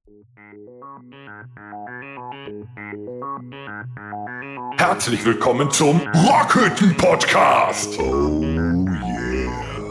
Herzlich willkommen zum Rockhütten-Podcast. Oh yeah.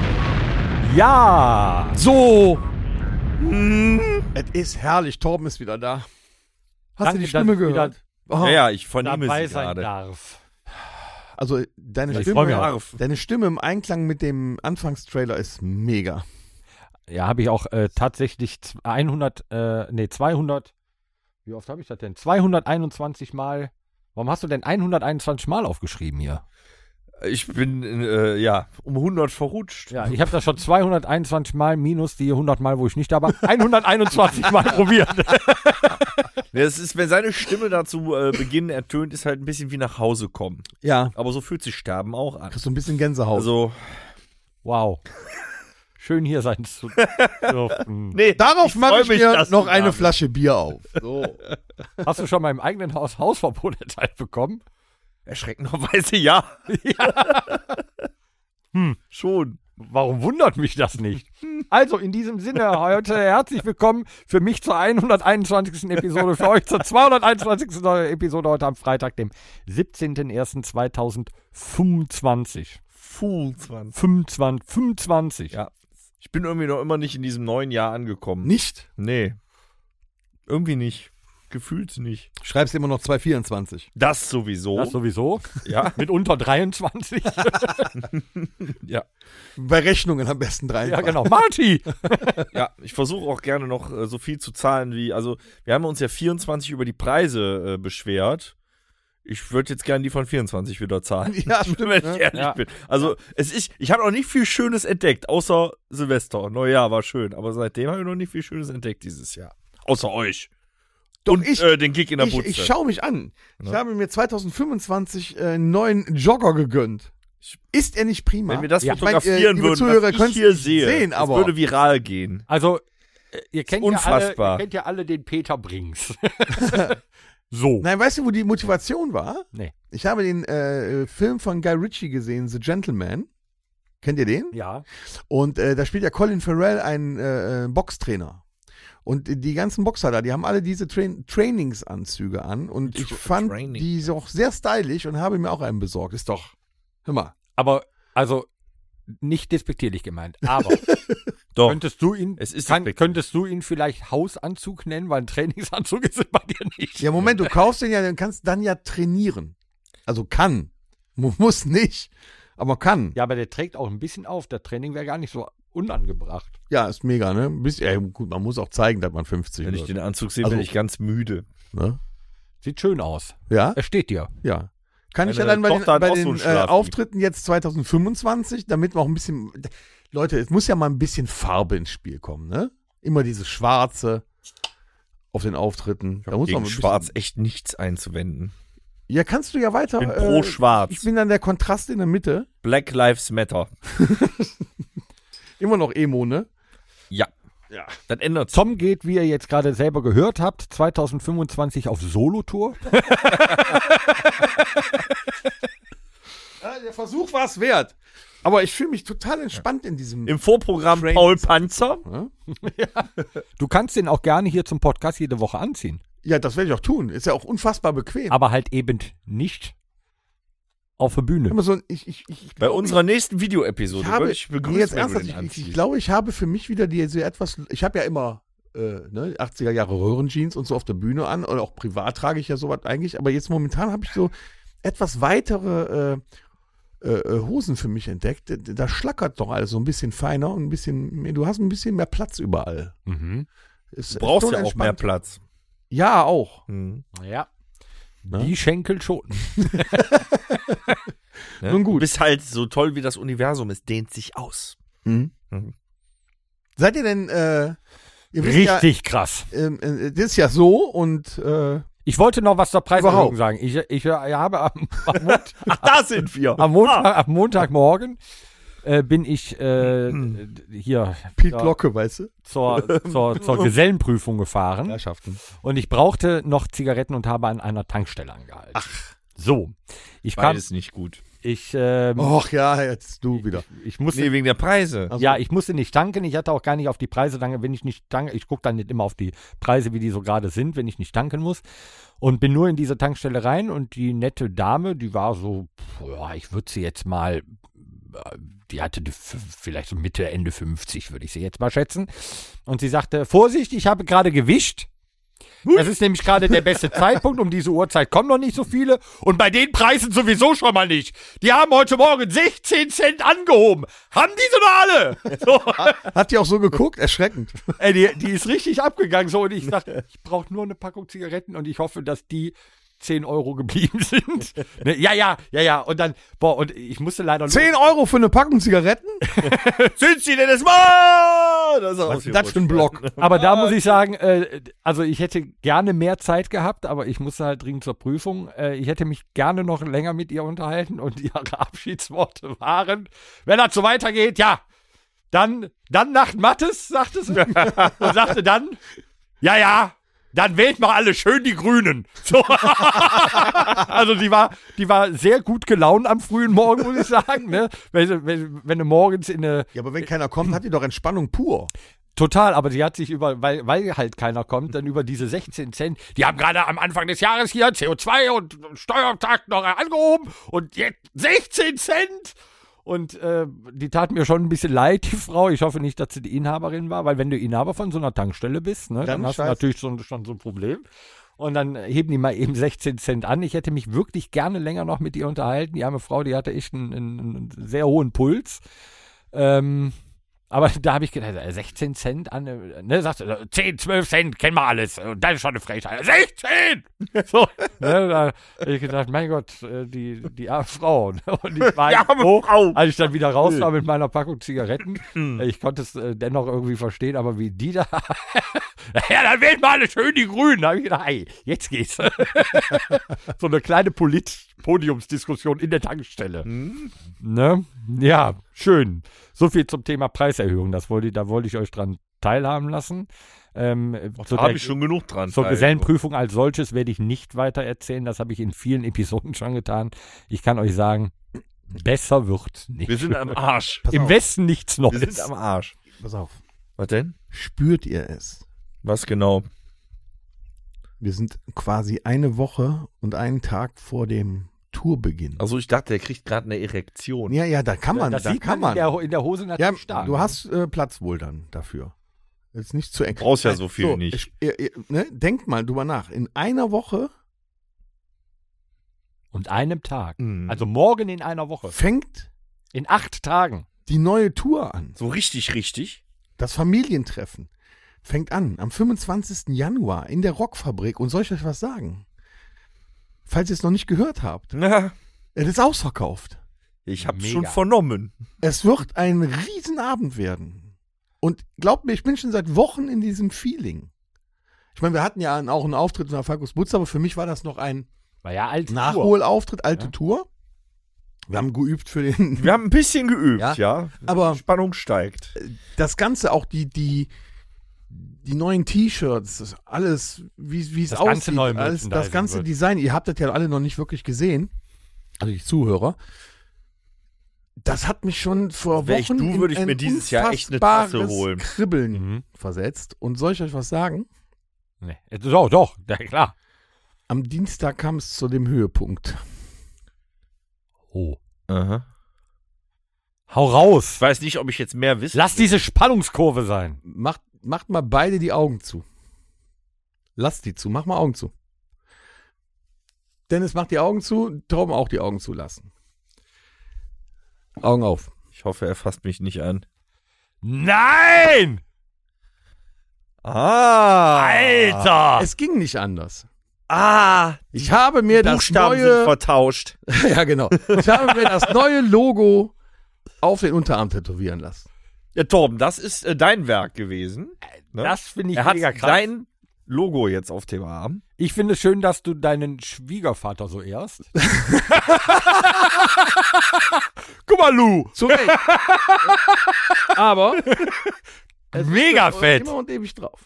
Ja, so. Es ist herrlich, Torben ist wieder da. Hast Danke, du die Stimme dass ich gehört? Ja, ich vernehme Dabei sie sein gerade. darf. Also deine Ich freu mich Stimme, Stimme im Einklang mit dem Anfangstrailer ist mega. Ja, habe ich auch tatsächlich 200, wie oft habe ich das denn? 221 Mal. Warum hast du denn 121 Mal aufgeschrieben hier? Ich bin, um 100 verrutscht. Ja, ich habe das schon 221 Mal minus die 100 Mal, wo ich nicht da war, 121 Mal probiert. Ja, es ist, wenn seine Stimme da zu Beginn ertönt, ist halt ein bisschen wie nach Hause kommen. Ja, Aber so fühlt sich Sterben auch an. kriegst du ein bisschen Gänsehaut. Also, Wow. Schön hier sein zu dürfen. nee, Darauf mache ich freu mich, mir dass noch du eine da bist. Flasche Bier auf. So. Hast du schon mal im eigenen Haus Hausverbot erteilt bekommen? Erschreckenderweise ja. Schon. Warum wundert mich das nicht? Also in diesem Sinne heute herzlich willkommen für mich zur 121. Episode, für euch zur 221. Episode heute am Freitag, dem 17.01.2025. 25. Ja. Ich bin irgendwie noch immer nicht in diesem neuen Jahr angekommen. Nicht? Nee. Irgendwie nicht. Gefühlt nicht. Schreibst immer noch 224. Das sowieso. Das sowieso. Ja. Mit unter 23. Ja. Bei Rechnungen am besten 3. Ja, genau. Marty! Ja, ich versuche auch gerne noch so viel zu zahlen wie, also wir haben uns ja 24 über die Preise beschwert. Ich würde jetzt gerne die von 24 wieder zahlen. Ja, stimmt, wenn ich ne? ehrlich Ja. bin. Also ich habe noch nicht viel Schönes entdeckt, außer Silvester. Neujahr war schön, aber seitdem habe ich noch nicht viel Schönes entdeckt dieses Jahr. Außer euch. Doch, Und den Gig in der Butze. Ich schaue mich an. Ich Ja. habe mir 2025 einen neuen Jogger gegönnt. Ist er nicht prima? Wenn wir das Ja. fotografieren liebe würden, Zuhörer, was ich könnt's hier nicht sehe, sehen, es aber- würde viral gehen. Also, ihr kennt Unfassbar. ihr kennt ja alle den Peter Brings. So. Nein, weißt du, wo die Motivation war? Nee. Ich habe den Film von Guy Ritchie gesehen, The Gentleman. Kennt ihr den? Ja. Und da spielt ja Colin Farrell einen Boxtrainer. Und die ganzen Boxer da, die haben alle diese Trainingsanzüge an. Und ich fand Training. die auch sehr stylisch und habe mir auch einen besorgt. Ist doch, hör mal. Aber, also, nicht despektierlich gemeint, aber Doch. könntest du ihn vielleicht Hausanzug nennen, weil ein Trainingsanzug ist es bei dir nicht. Ja, Moment, du kaufst den ja, dann kannst dann ja trainieren. Also kann. Muss nicht, aber kann. Ja, aber der trägt auch ein bisschen auf. Das Training wäre gar nicht so unangebracht. Ja, ist mega, ne? Gut, man muss auch zeigen, dass man 50 Wenn ich wird. den Anzug sehe, Also- bin ich ganz müde. Ne? Sieht schön aus. Ja, Er steht dir. ja. Kann ich ja Meine dann Tochter hat bei auch den so einen Schlaf- Auftritten jetzt 2025, damit wir auch ein bisschen, Leute, es muss ja mal ein bisschen Farbe ins Spiel kommen, ne? Immer dieses Schwarze auf den Auftritten. Da muss man Gegen ein bisschen, Schwarz echt nichts einzuwenden. Ja, kannst du ja weiter. Ich bin pro Schwarz. Ich bin dann der Kontrast in der Mitte. Black Lives Matter. Immer noch Emo, ne? Ja. Ja. Das ändert sich. Tom geht, wie ihr jetzt gerade selber gehört habt, 2025 auf Solotour. Ja, der Versuch war es wert. Aber ich fühle mich total entspannt in diesem. Im Vorprogramm Train- Paul Panzer. Du kannst den auch gerne hier zum Podcast jede Woche anziehen. Ja, das werde ich auch tun. Ist ja auch unfassbar bequem. Aber halt eben nicht auf der Bühne. Immer so, ich Bei glaub, unserer nächsten Videoepisode ich habe, würde ich begrüßen, jetzt wenn du ernsthaft, den ich anziehst. glaube, ich habe für mich wieder diese etwas, ich habe ja immer 80er Jahre Röhrenjeans und so auf der Bühne an, oder auch privat trage ich ja sowas eigentlich, aber jetzt momentan habe ich so etwas weitere Hosen für mich entdeckt. Da schlackert doch alles so ein bisschen feiner und ein bisschen mehr, du hast ein bisschen mehr Platz überall. Mhm. Ist Du brauchst schon ja auch mehr entspannt. Platz. Ja, auch. Mhm. Ja. Ne? Die Schenkel schon. Ne? Nun gut. Du bist halt so toll, wie das Universum ist, dehnt sich aus. Mhm. Mhm. Seid ihr denn, ihr wisst Richtig krass. ja, das ist ja so und Ich wollte noch was zur Preiserhöhung Überhaupt. sagen. Ich habe am Da sind wir. am Montagmorgen bin ich hier Piet ja, Glocke, weißt du? zur Gesellenprüfung gefahren Herrschaften. und ich brauchte noch Zigaretten und habe an einer Tankstelle angehalten. Ach. So. Ich kam, Beides nicht gut. Och ja, jetzt du wieder. Ich musste, Nee, wegen der Preise. Also- ja, ich musste nicht tanken. Ich hatte auch gar nicht auf die Preise tanken. Wenn ich nicht tanke, ich gucke dann nicht immer auf die Preise, wie die so gerade sind, wenn ich nicht tanken muss. Und bin nur in diese Tankstelle rein und die nette Dame, die war so, ich würde sie jetzt mal, die hatte vielleicht so Mitte, Ende 50, würde ich sie jetzt mal schätzen. Und sie sagte, Vorsicht, ich habe gerade gewischt. Das ist nämlich gerade der beste Zeitpunkt. Um diese Uhrzeit kommen noch nicht so viele. Und bei den Preisen sowieso schon mal nicht. Die haben heute Morgen 16 Cent angehoben. Haben die so alle? So. Hat die auch so geguckt? Erschreckend. Ey, die ist richtig abgegangen. So. Und ich dachte, ich brauche nur eine Packung Zigaretten und ich hoffe, dass die 10 Euro geblieben sind. Ne, ja. Und dann, und ich musste leider 10 Euro für eine Packung Zigaretten? Sind sie denn das Mal? Das Was ist das für ein Block? Aber da muss ich sagen, also ich hätte gerne mehr Zeit gehabt, aber ich musste halt dringend zur Prüfung. Ich hätte mich gerne noch länger mit ihr unterhalten und ihre Abschiedsworte waren, wenn das so weitergeht, ja, dann nach Mattes, sagte sie. Und sagte dann, ja, dann wählt mal alle schön die Grünen. So. Also die war sehr gut gelaunt am frühen Morgen, muss ich sagen. Ne? Wenn du morgens in eine... Ja, aber wenn keiner kommt, hat die doch Entspannung pur. Total, aber sie hat sich weil halt keiner kommt, dann über diese 16 Cent, die haben gerade am Anfang des Jahres hier CO2 und Steuertag noch angehoben und jetzt 16 Cent. Und die tat mir schon ein bisschen leid, die Frau. Ich hoffe nicht, dass sie die Inhaberin war, weil wenn du Inhaber von so einer Tankstelle bist, ne, dann hast du natürlich schon so ein Problem. Und dann heben die mal eben 16 Cent an. Ich hätte mich wirklich gerne länger noch mit ihr unterhalten. Die arme Frau, die hatte echt einen sehr hohen Puls. Aber da habe ich gedacht, 16 Cent an, ne, sagst du, 10, 12 Cent, kennen wir alles. Und das ist schon eine Frechheit. 16! So, ne, da habe ich gedacht, mein Gott, die arme Frau. Ne, und ich war als ich dann wieder raus war mit meiner Packung Zigaretten, ich konnte es dennoch irgendwie verstehen, aber wie die da, ja, dann wählen wir alle schön die Grünen. Da habe ich gedacht, ey, jetzt geht's. So eine kleine Podiumsdiskussion in der Tankstelle. Ne? Ja, schön. So viel zum Thema Preiserhöhung. Da wollte ich euch dran teilhaben lassen. Da habe ich schon genug dran. Zur Gesellenprüfung als solches werde ich nicht weiter erzählen. Das habe ich in vielen Episoden schon getan. Ich kann euch sagen, besser wird's nicht. Wir sind am Arsch. Im Westen nichts Neues. Wir sind am Arsch. Pass auf. Was denn? Spürt ihr es? Was genau? Wir sind quasi eine Woche und einen Tag vor dem Tourbeginn. Also ich dachte, der kriegt gerade eine Erektion. Ja, da kann man. Das da sieht kann man man. in der Hose Ja, natürlich stark. du hast Platz wohl dann dafür. Jetzt nicht zu eng. Du brauchst ja so viel nicht. Denkt mal drüber nach. In einer Woche Und einem Tag. Mhm. Also morgen in einer Woche. fängt In 8 Tagen. die neue Tour an. So richtig. Das Familientreffen fängt an am 25. Januar in der Rockfabrik. Und soll ich euch was sagen? Falls ihr es noch nicht gehört habt. Na, Es ist ausverkauft. ich hab's Mega. schon vernommen. Es wird ein Riesenabend werden. Und glaubt mir, ich bin schon seit Wochen in diesem Feeling. Ich meine, wir hatten ja auch einen Auftritt in der Falkus Butz, aber für mich war das noch ein War ja alt. Nachholauftritt, alte Ja. Tour. Wir haben geübt für den. Wir haben ein bisschen geübt, Ja. ja. Aber Die Spannung steigt. das Ganze, auch die neuen T-Shirts, das alles, wie es Das aussieht, ganze neue alles, das Merchandising ganze wird. Design, ihr habt das ja alle noch nicht wirklich gesehen, also die Zuhörer. Das hat mich schon vor Wär ich Wochen du, würde ich in mir ein dieses Jahr echt eine Tasse unfassbares holen. Kribbeln Mhm. versetzt. Und soll ich euch was sagen? Nee. Doch, ja, klar. Am Dienstag kam es zu dem Höhepunkt. Oh. Aha. Hau raus. Ich weiß nicht, ob ich jetzt mehr wissen Lass diese Spannungskurve sein. Macht mal beide die Augen zu. Lasst die zu, mach mal Augen zu. Dennis macht die Augen zu, Torben auch die Augen zulassen. Augen auf. Ich hoffe, er fasst mich nicht an. Nein! Alter! Es ging nicht anders. Ah, Ich habe mir das Buchstaben sind neue, vertauscht. ja genau, ich habe mir das neue Logo auf den Unterarm tätowieren lassen. Ja, Torben, das ist dein Werk gewesen. Ne? Das finde ich Er hat mega krass. dein Logo jetzt auf dem Arm. Ich finde es schön, dass du deinen Schwiegervater so ehrst. Guck mal, Lou. Zu Recht. Aber es Mega ist fett. immer und ewig drauf.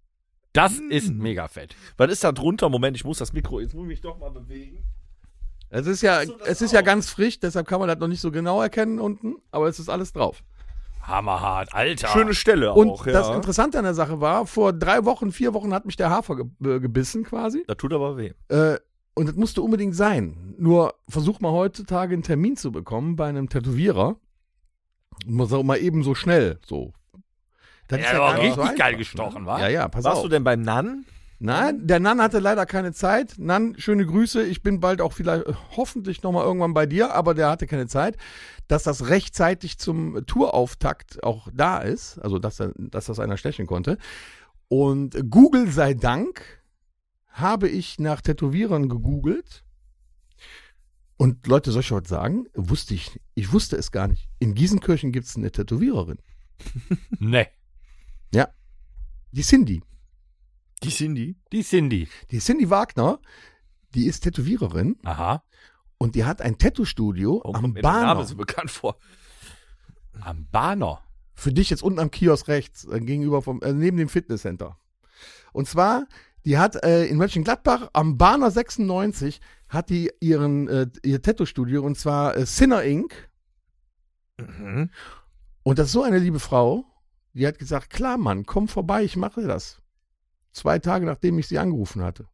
Das ist mega fett. Was ist da drunter? Moment, ich muss das Mikro, jetzt muss ich mich doch mal bewegen. Es ist ja ganz frisch, deshalb kann man das noch nicht so genau erkennen unten, aber es ist alles drauf. Hammerhart, Alter. Schöne Stelle Und auch, das ja. Interessante an der Sache war, vor 4 Wochen hat mich der Hafer gebissen quasi. Das tut aber weh. Und das musste unbedingt sein. Nur versuch mal heutzutage einen Termin zu bekommen bei einem Tätowierer. Muss auch mal eben so schnell, so. Das Ja, aber richtig einfach, geil gestochen, wa? Ja, pass Warst auf. du denn beim Nan? Nein, der Nan hatte leider keine Zeit. Nan, schöne Grüße. Ich bin bald auch vielleicht, hoffentlich nochmal irgendwann bei dir, aber der hatte keine Zeit. Dass das rechtzeitig zum Tourauftakt auch da ist, also dass das einer stechen konnte. Und Google sei Dank habe ich nach Tätowierern gegoogelt. Und Leute, soll ich heute sagen, ich wusste es gar nicht. In Giesenkirchen gibt es eine Tätowiererin. Nee. Ja. Die Cindy. Die Cindy? Die Cindy. Die Cindy Wagner, die ist Tätowiererin Aha. und die hat ein Tattoo-Studio Warum am kommt mir der Name Bahner. so bekannt vor? Am Bahner. Für dich jetzt unten am Kiosk rechts, gegenüber neben dem Fitnesscenter. Und zwar, die hat in Mönchengladbach am Bahner 96 hat die ihr Tattoo-Studio und zwar Sinner Inc. Mhm. Und das ist so eine liebe Frau, die hat gesagt, klar Mann, komm vorbei, ich mache das. 2 Tage nachdem ich sie angerufen hatte.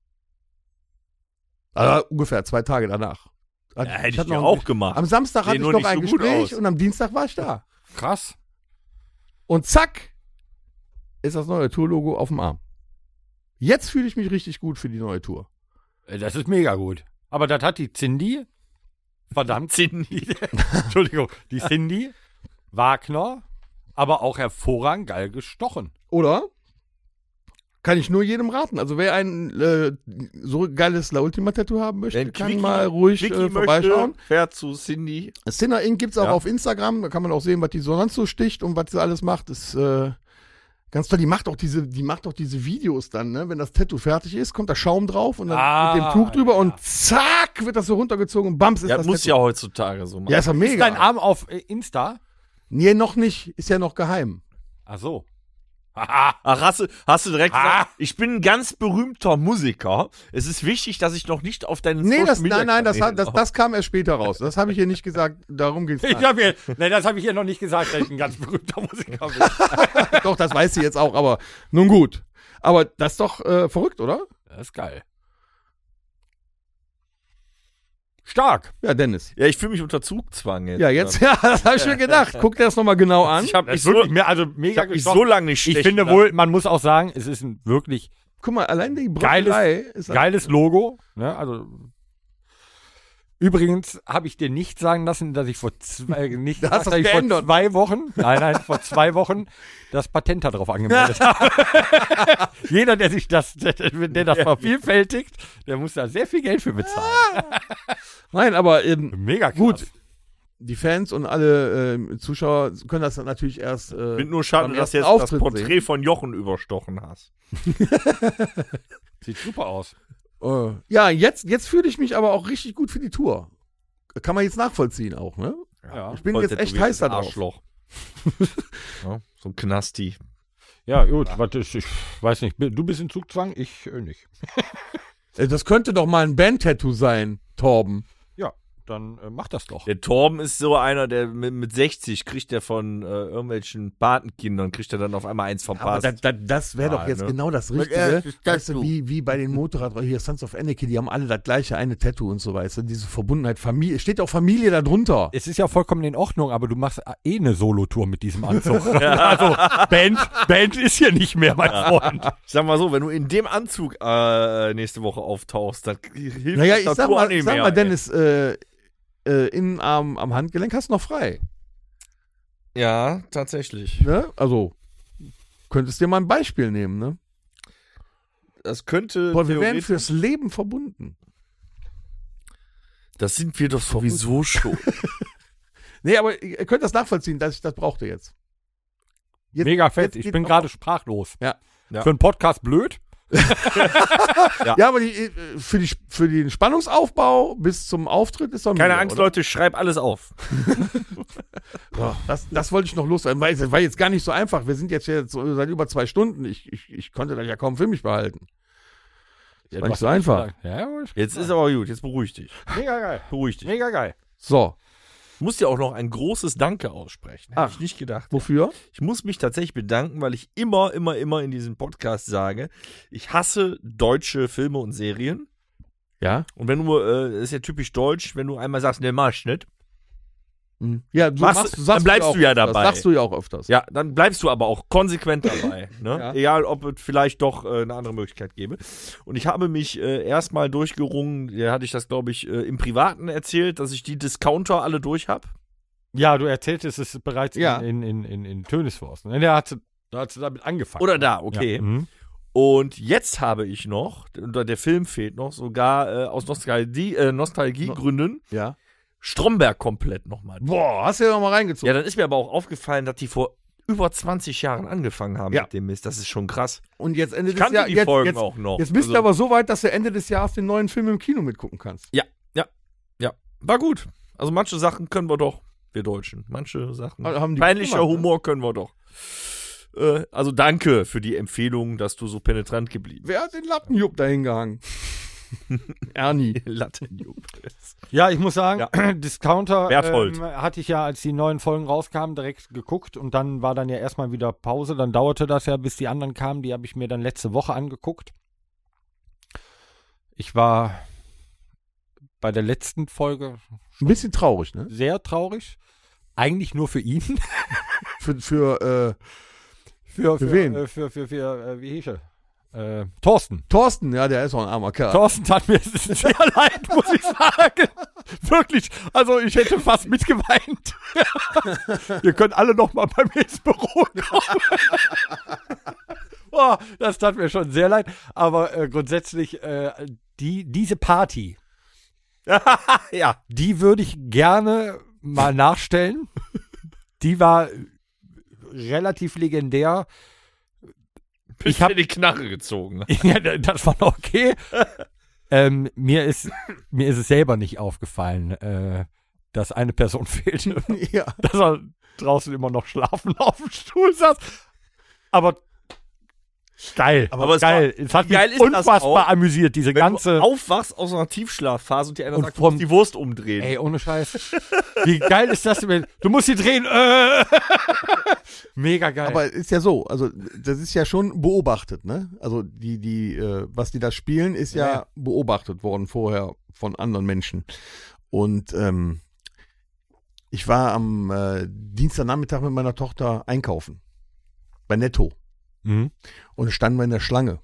Also ungefähr 2 Tage danach. Ja, hätte ich hatte ja noch auch gemacht. Am Samstag Sehen hatte ich nur noch nicht ein so gut Gespräch aus. und am Dienstag war ich da. Krass. Und zack, ist das neue Tourlogo auf dem Arm. Jetzt fühle ich mich richtig gut für die neue Tour. Das ist mega gut. Aber das hat die Cindy, verdammt Cindy, Entschuldigung, die Cindy Wagner, aber auch hervorragend geil gestochen. Oder? Kann ich nur jedem raten. Also wer ein so geiles La Ultima Tattoo haben möchte, Wenn kann Quickie- mal ruhig Vicky vorbeischauen. möchte, fährt zu Cindy. Sinner Inc. gibt's auch Ja. auf Instagram. Da kann man auch sehen, was die sonst so sticht und was sie alles macht. Ist ganz toll. Die macht auch diese Videos dann, ne? Wenn das Tattoo fertig ist, kommt da Schaum drauf und dann mit dem Tuch drüber ja. und zack, wird das so runtergezogen und bams ist Ja, das muss Tattoo. ja heutzutage so machen. Ja, ist ja Ist mega. dein Arm auf Insta? Nee, noch nicht. Ist ja noch geheim. Ach so. Haha. Ach, hast du direkt Ah. gesagt, ich bin ein ganz berühmter Musiker. Es ist wichtig, dass ich noch nicht auf deinen Nee, Social Media nein, Kanälen das kam erst später raus. Das habe ich hier nicht gesagt. Darum geht's. Das habe ich hier noch nicht gesagt, dass ich ein ganz berühmter Musiker bin. Doch, das weiß sie jetzt auch, aber nun gut. Aber das ist doch verrückt, oder? Das ist geil. Stark. Ja, Dennis. Ja, ich fühle mich unter Zugzwang jetzt. Ja, jetzt, ja, das habe ich mir gedacht. Guck dir das nochmal genau an. Ich habe Das mich ist so, wirklich mehr, also mega mich gestochen. so lange nicht Ich stechen finde lassen. wohl, man muss auch sagen, es ist ein wirklich Guck mal, allein die Brückerei ist geiles Logo. Ne? Also übrigens habe ich dir nicht sagen lassen, dass ich vor nicht Da hast dass du's ich vor geändert. 2 Wochen, vor 2 Wochen das Patent darauf angemeldet habe. Jeder, der das vervielfältigt, der muss da sehr viel Geld für bezahlen. Nein, aber Mega krass. gut. Die Fans und alle Zuschauer können das dann natürlich erst. Ich finde nur schade, beim dass ersten jetzt das Auftritt Porträt sehen. von Jochen überstochen hast. Sieht super aus. Ja, jetzt fühle ich mich aber auch richtig gut für die Tour. Kann man jetzt nachvollziehen auch, ne? Ja. Ich bin Voll jetzt echt tätowiertes heiß da drauf. Arschloch. Ja, so ein Knasti. Ja, gut, warte, ich weiß nicht, du bist in Zugzwang, ich nicht. Das könnte doch mal ein Band-Tattoo sein, Torben. Ja, dann mach das doch. Der Torben ist so einer, der mit 60 kriegt der von irgendwelchen Patenkindern, kriegt er dann auf einmal eins Aber verpasst. das wäre Ja, doch jetzt ne? genau das Ja, Richtige. das ist Weißt du, Tattoo. wie bei den Motorrad, hier Sons of Anarchy, die haben alle das gleiche eine Tattoo und so, weißt du, diese Verbundenheit, Familie, steht auch Familie da drunter. Es ist ja vollkommen in Ordnung, aber du machst eine Solotour mit diesem Anzug. Also, Band ist hier nicht mehr, mein Freund. Ich sag mal so, wenn du in dem Anzug nächste Woche auftauchst, dann hilft Naja, das ich sag Tattoo auch mal, nicht mehr, ey. Dennis, Innenarm am Handgelenk hast du noch frei. Ja, tatsächlich. Ne? Also, könntest dir mal ein Beispiel nehmen, ne? Das könnte Boah, wir werden theoretisch- fürs Leben verbunden. Das sind wir doch sowieso schon. Nee, aber ihr könnt das nachvollziehen, dass ich das brauchte jetzt. Mega fett, jetzt ich geht bin noch- gerade sprachlos. Ja. Ja. Für einen Podcast blöd. Ja, aber für den Spannungsaufbau bis zum Auftritt ist doch Keine mega, Angst, oder? Leute, schreib alles auf. Ja, das wollte ich noch loswerden, weil es war jetzt gar nicht so einfach. Wir sind jetzt hier so seit über 2 Stunden. Ich konnte das ja kaum für mich behalten. Ja, war du nicht so hast einfach. gesagt, ja, Jetzt ist aber gut, jetzt beruhig dich. mega geil. Beruhig dich. Mega geil. So, Ich muss dir auch noch ein großes Danke aussprechen. Hätte ich nicht gedacht. wofür? Ich muss mich tatsächlich bedanken, weil ich immer in diesem Podcast sage, ich hasse deutsche Filme und Serien. Ja. Und wenn du, ist ja typisch deutsch, wenn du einmal sagst, ne, mach ich nicht. Ja, Dann bleibst du ja öfters. dabei. Sagst du ja auch öfters. Ja, dann bleibst du aber auch konsequent dabei. Ne? Ja. Egal, ob es vielleicht doch eine andere Möglichkeit gäbe. Und ich habe mich erstmal durchgerungen, da hatte ich das, glaube ich, im Privaten erzählt, dass ich die Discounter alle durch habe. Ja, du erzähltest es bereits Ja. in Tönisforst. Ne? Da hast du damit angefangen. Oder da, okay. Ja. Mhm. Und jetzt habe ich noch, der Film fehlt noch, sogar aus Nostalgiegründen, Ja. Stromberg komplett nochmal. Boah, hast du ja noch mal reingezogen. Ja, dann ist mir aber auch aufgefallen, dass die vor über 20 Jahren angefangen haben Ja. mit dem Mist. Das ist schon krass. Und jetzt Ende Ich des kannte Jahres. die Folgen auch noch. Jetzt bist du Also- aber so weit, dass du Ende des Jahres den neuen Film im Kino mitgucken kannst. Ja. War gut. Also manche Sachen können wir doch, wir Deutschen. Manche Sachen. Also haben die Peinlicher gemacht, ne? Humor können wir doch. Also danke für die Empfehlung, dass du so penetrant geblieben Wer hat den Lattenjupp da hingehangen? Ernie. bist. Lattenjupp. Ja, ich muss sagen, Ja. Discounter Berthold. hatte ich ja, als die neuen Folgen rauskamen, direkt geguckt und dann war dann ja erstmal wieder Pause. Dann dauerte das ja, bis die anderen kamen. Die habe ich mir dann letzte Woche angeguckt. Ich war bei der letzten Folge Ein bisschen traurig, ne? sehr traurig. Eigentlich nur für ihn. Für Für wen? Wie hieß er? Thorsten. Thorsten, ja, der ist auch ein armer Kerl. Thorsten tat mir sehr leid, muss ich sagen. Wirklich. Also ich hätte fast mitgeweint. Ihr könnt alle noch mal bei mir ins Büro kommen. Oh, das tat mir schon sehr leid. Aber grundsätzlich, diese Party, Ja. die würde ich gerne mal nachstellen. Die war relativ legendär. Ich habe die Knarre gezogen. Ja, das war noch okay. Mir ist es selber nicht aufgefallen, dass eine Person fehlte. Ja. Dass er draußen immer noch schlafen auf dem Stuhl saß. Aber geil. Aber es geil. Es hat geil mich ist das unfassbar auch, amüsiert, diese Wenn ganze. du aufwachst aus einer Tiefschlafphase und die einer Und sagt, du musst vom- die Wurst umdrehen. Ey, ohne Scheiß. Wie geil ist das denn? Du musst sie drehen. Mega geil. Aber ist ja so, also das ist ja schon beobachtet, ne? Also was die da spielen, ist ja, Ja. beobachtet worden vorher von anderen Menschen. Und ich war am Dienstagnachmittag mit meiner Tochter einkaufen. Bei Netto. Mhm. Und standen wir in der Schlange.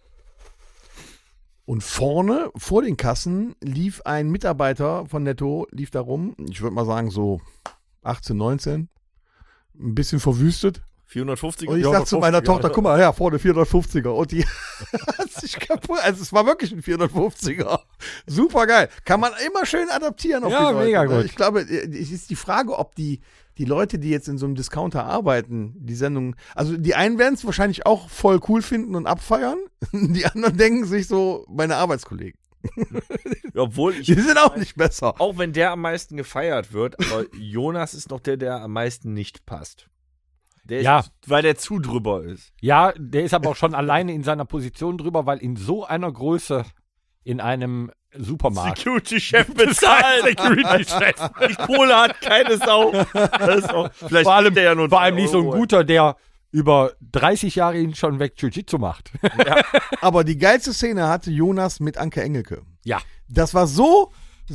Und vorne, vor den Kassen, lief ein Mitarbeiter von Netto, lief da rum, ich würde mal sagen so 18, 19, ein bisschen verwüstet. 450 Und ich sag zu meiner Tochter, guck mal, ja, vorne 450er. Und die hat sich kaputt, also es war wirklich ein 450er. Super geil. Kann man immer schön adaptieren auf Ja, die Leute. mega ne? gut. Ich glaube, es ist die Frage, ob die Leute, die jetzt in so einem Discounter arbeiten, die Sendung, also die einen werden es wahrscheinlich auch voll cool finden und abfeiern. Die anderen denken sich so, meine Arbeitskollegen. Obwohl Die sind auch nicht besser. auch wenn der am meisten gefeiert wird, aber Jonas ist noch der am meisten nicht passt. Der ist, Ja. weil der zu drüber ist. Ja, der ist aber auch schon alleine in seiner Position drüber, weil in so einer Größe in einem Supermarkt. Security-Chef bezahlt. Security-Chef. Die Kohle hat keine Sau. Das ist auch, vielleicht Vor allem, kriegt der ja nur vor allem nicht so ein Euro. guter, der über 30 Jahre ihn schon weg Jiu-Jitsu macht. Aber die geilste Szene hatte Jonas mit Anke Engelke. Ja. Das war so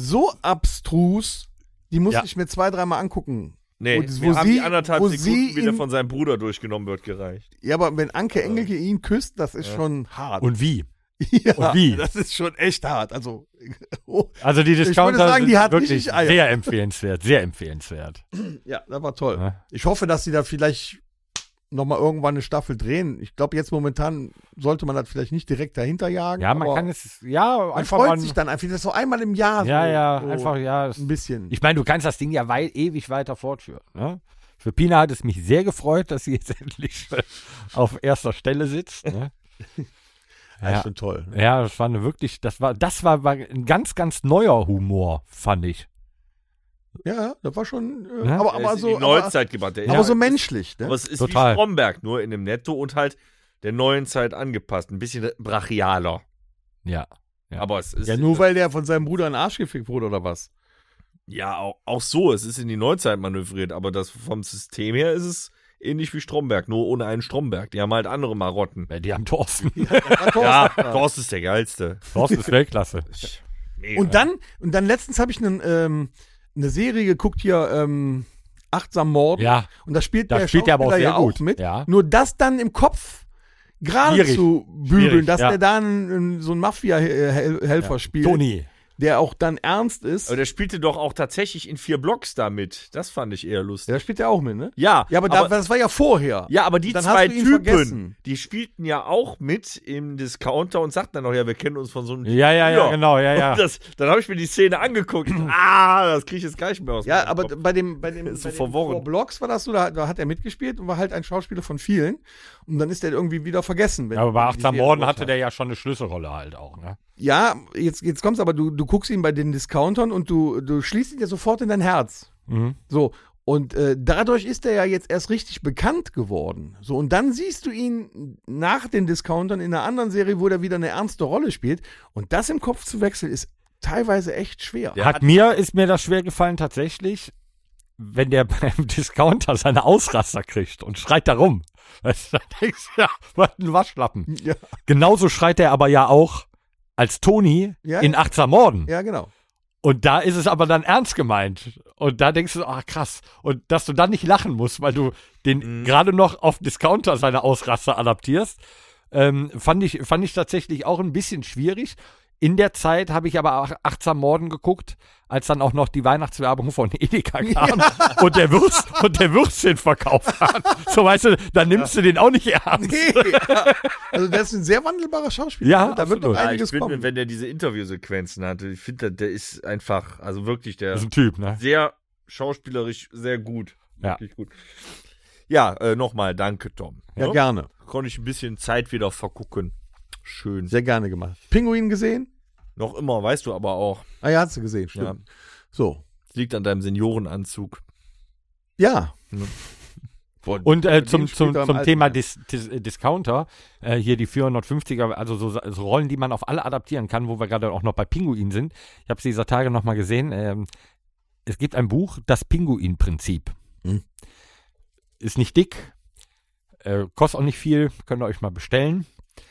abstrus, die musste Ja. ich mir 2-3 Mal angucken. Nee, wo wir haben sie- die anderthalb wo Sekunden, sie wie der ihn- von seinem Bruder durchgenommen wird, gereicht. Ja, aber wenn Anke Engelke ihn küsst, das ist schon hart. Und wie? ja, und wie? Das ist schon echt hart. Also, oh, Also die Discounter sagen, die sind hat wirklich richtig Eier. sehr empfehlenswert, sehr empfehlenswert. ja, das war toll. Ja. Ich hoffe, dass sie da vielleicht nochmal irgendwann eine Staffel drehen. Ich glaube, jetzt momentan sollte man das vielleicht nicht direkt dahinter jagen. Ja, man aber kann es, ja, man einfach freut mal, sich dann einfach. Das ist so einmal im Jahr. ja, so, ja, so einfach, ja. ein bisschen. Ich meine, du kannst das Ding ja ewig weiter fortführen. Ne? Für Pina hat es mich sehr gefreut, dass sie jetzt endlich auf erster Stelle sitzt. Ne? ja, Ja. schon toll. Ja, das war ein ganz, ganz neuer Humor, fand ich. Ja, das war schon. Ja, aber Der ist in so, die aber, Neuzeit gebracht. Der aber ist- so menschlich. Ne? Aber es ist Total. wie Stromberg, nur in dem Netto und halt der neuen Zeit angepasst. Ein bisschen brachialer. Ja. Ja. Aber es ist. Ja, nur weil der von seinem Bruder in den Arsch gefickt wurde, oder was? Ja, auch so. Es ist in die Neuzeit manövriert, aber das vom System her ist es ähnlich wie Stromberg, nur ohne einen Stromberg. Die haben halt andere Marotten. Ja, die haben Thorsten. Ja, Thorsten ist der Geilste. Thorsten ist Weltklasse. Mega. Und dann letztens habe ich eine Serie geguckt hier, Achtsam Morden. Ja, Und da spielt da der spielt er aber auch Schauspieler sehr ja gut. auch mit. Ja. Nur das dann im Kopf gerade Schwierig. zu bügeln, Schwierig, dass ja. der da so einen Mafia-Helfer spielt, Toni. der auch dann ernst ist. Aber der spielte doch auch tatsächlich in 4 Blocks da mit. Das fand ich eher lustig. Ja, da spielt er auch mit, ne? Ja, Ja, aber das war ja vorher. ja, aber die Dann zwei hast du ihn Typen, vergessen. die spielten ja auch mit im Discounter und sagten dann noch, ja, wir kennen uns von so einem. Ja, genau, ja. Und dann habe ich mir die Szene angeguckt. Das kriege ich jetzt gar nicht mehr aus. Ja, meinem aber Kopf. bei dem Ist so bei den verworren. 4 Blocks war das so, da hat er mitgespielt und war halt ein Schauspieler von vielen. Und dann ist er irgendwie wieder vergessen. Aber bei die Achtsam Serie Morden läuft hatte der ja schon eine Schlüsselrolle halt auch, ne? Ja, jetzt kommt's aber, du guckst ihn bei den Discountern und du schließt ihn ja sofort in dein Herz. Mhm. So, und dadurch ist er ja jetzt erst richtig bekannt geworden. So, und dann siehst du ihn nach den Discountern in einer anderen Serie, wo er wieder eine ernste Rolle spielt. Und das im Kopf zu wechseln, ist teilweise echt schwer. Ja. Ist mir das schwer gefallen tatsächlich, wenn der beim Discounter seine Ausraster kriegt und schreit da rum. Weißt du, da denkst du, ja, was ein Waschlappen. Ja, Genauso schreit er aber ja auch als Toni Ja, in ja. Achtsam Morden. ja, genau. Und da ist es aber dann ernst gemeint. Und da denkst du, ach krass. Und dass du dann nicht lachen musst, weil du den gerade noch auf Discounter seine Ausraster adaptierst, fand ich tatsächlich auch ein bisschen schwierig. In der Zeit habe ich aber auch Achtsam Morden geguckt, als dann auch noch die Weihnachtswerbung von Edeka kam und der Würstchen verkauft hat. So, weißt du, dann nimmst du den auch nicht ernst. Nee, ja. Also der ist ein sehr wandelbarer Schauspieler. Ja, ne? Da wird noch absolut. Ja, ich einiges finde, kommen. wenn der diese Interviewsequenzen hatte, ich finde, der ist einfach, also wirklich, der Das ist ein Typ, ne? sehr schauspielerisch, sehr gut. Ja. Wirklich gut. Ja, nochmal, danke, Tom. Ja, gerne. Konnte ich ein bisschen Zeit wieder vergucken. Schön. Sehr gerne gemacht. Pinguin gesehen? Noch immer, weißt du aber auch. Ah ja, hast du gesehen, stimmt. Ja. So. Liegt an deinem Seniorenanzug. Ja. Und zum spielt er im alten Thema Alter. Discounter, hier die 450er, also so Rollen, die man auf alle adaptieren kann, wo wir gerade auch noch bei Pinguin sind. Ich habe es dieser Tage noch mal gesehen. Es gibt ein Buch, das Pinguin-Prinzip. Hm. Ist nicht dick, kostet auch nicht viel, könnt ihr euch mal bestellen.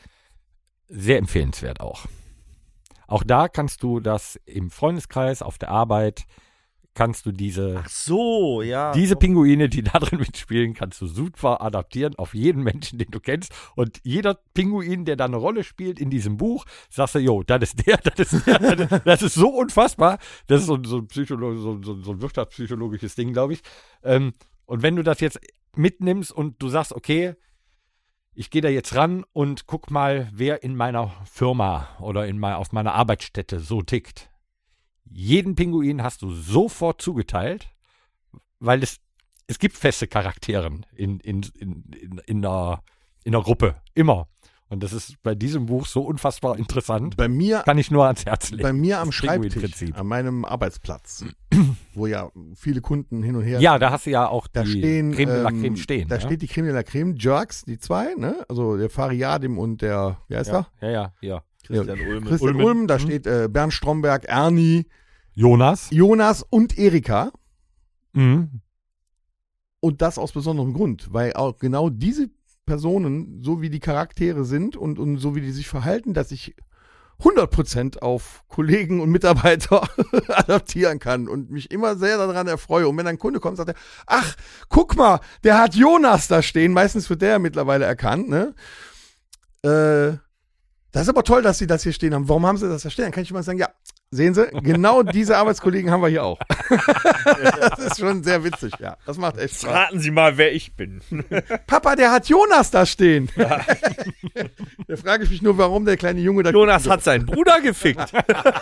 Sehr empfehlenswert auch. Auch da kannst du das im Freundeskreis, auf der Arbeit, kannst du diese So, ja. Pinguine, die da drin mitspielen, kannst du super adaptieren auf jeden Menschen, den du kennst. Und jeder Pinguin, der da eine Rolle spielt in diesem Buch, sagst du, jo, das ist der, das ist so unfassbar. Das ist so ein wirtschaftspsychologisches Ding, glaube ich. Und wenn du das jetzt mitnimmst und du sagst, okay, ich gehe da jetzt ran und guck mal, wer in meiner Firma oder auf meiner Arbeitsstätte so tickt. Jeden Pinguin hast du sofort zugeteilt, weil es gibt feste Charakteren in einer Gruppe. Immer. Und das ist bei diesem Buch so unfassbar interessant. Bei mir, Kann ich nur ans Herz legen. bei mir am Das Schreibtisch, Pinguin-Prinzip. an meinem Arbeitsplatz, wo ja viele Kunden hin und her. Ja, da hast du ja auch Da die stehen, Creme de la Creme stehen. Da ja? steht die Creme de la Creme, Jerks, die zwei, ne? Also der Fariadim und der, wie heißt ja, er? ja. Christian Ulmen. Christian Ulm, da steht Bernd Stromberg, Ernie, Jonas. Jonas und Erika. Mhm. Und das aus besonderem Grund, weil auch genau diese Personen, so wie die Charaktere sind und so wie die sich verhalten, dass ich 100% auf Kollegen und Mitarbeiter adaptieren kann und mich immer sehr daran erfreue. Und wenn ein Kunde kommt, sagt er, ach, guck mal, der hat Jonas da stehen. Meistens wird der ja mittlerweile erkannt, ne? Das ist aber toll, dass Sie das hier stehen haben. Warum haben Sie das da stehen? Dann kann ich immer sagen, ja, sehen Sie, genau diese Arbeitskollegen haben wir hier auch. Das ist schon sehr witzig, ja. Das macht echt Spaß. Raten Sie mal, wer ich bin. Papa, der hat Jonas da stehen. Da frage ich mich nur, warum der kleine Junge da. Jonas hat seinen Bruder gefickt.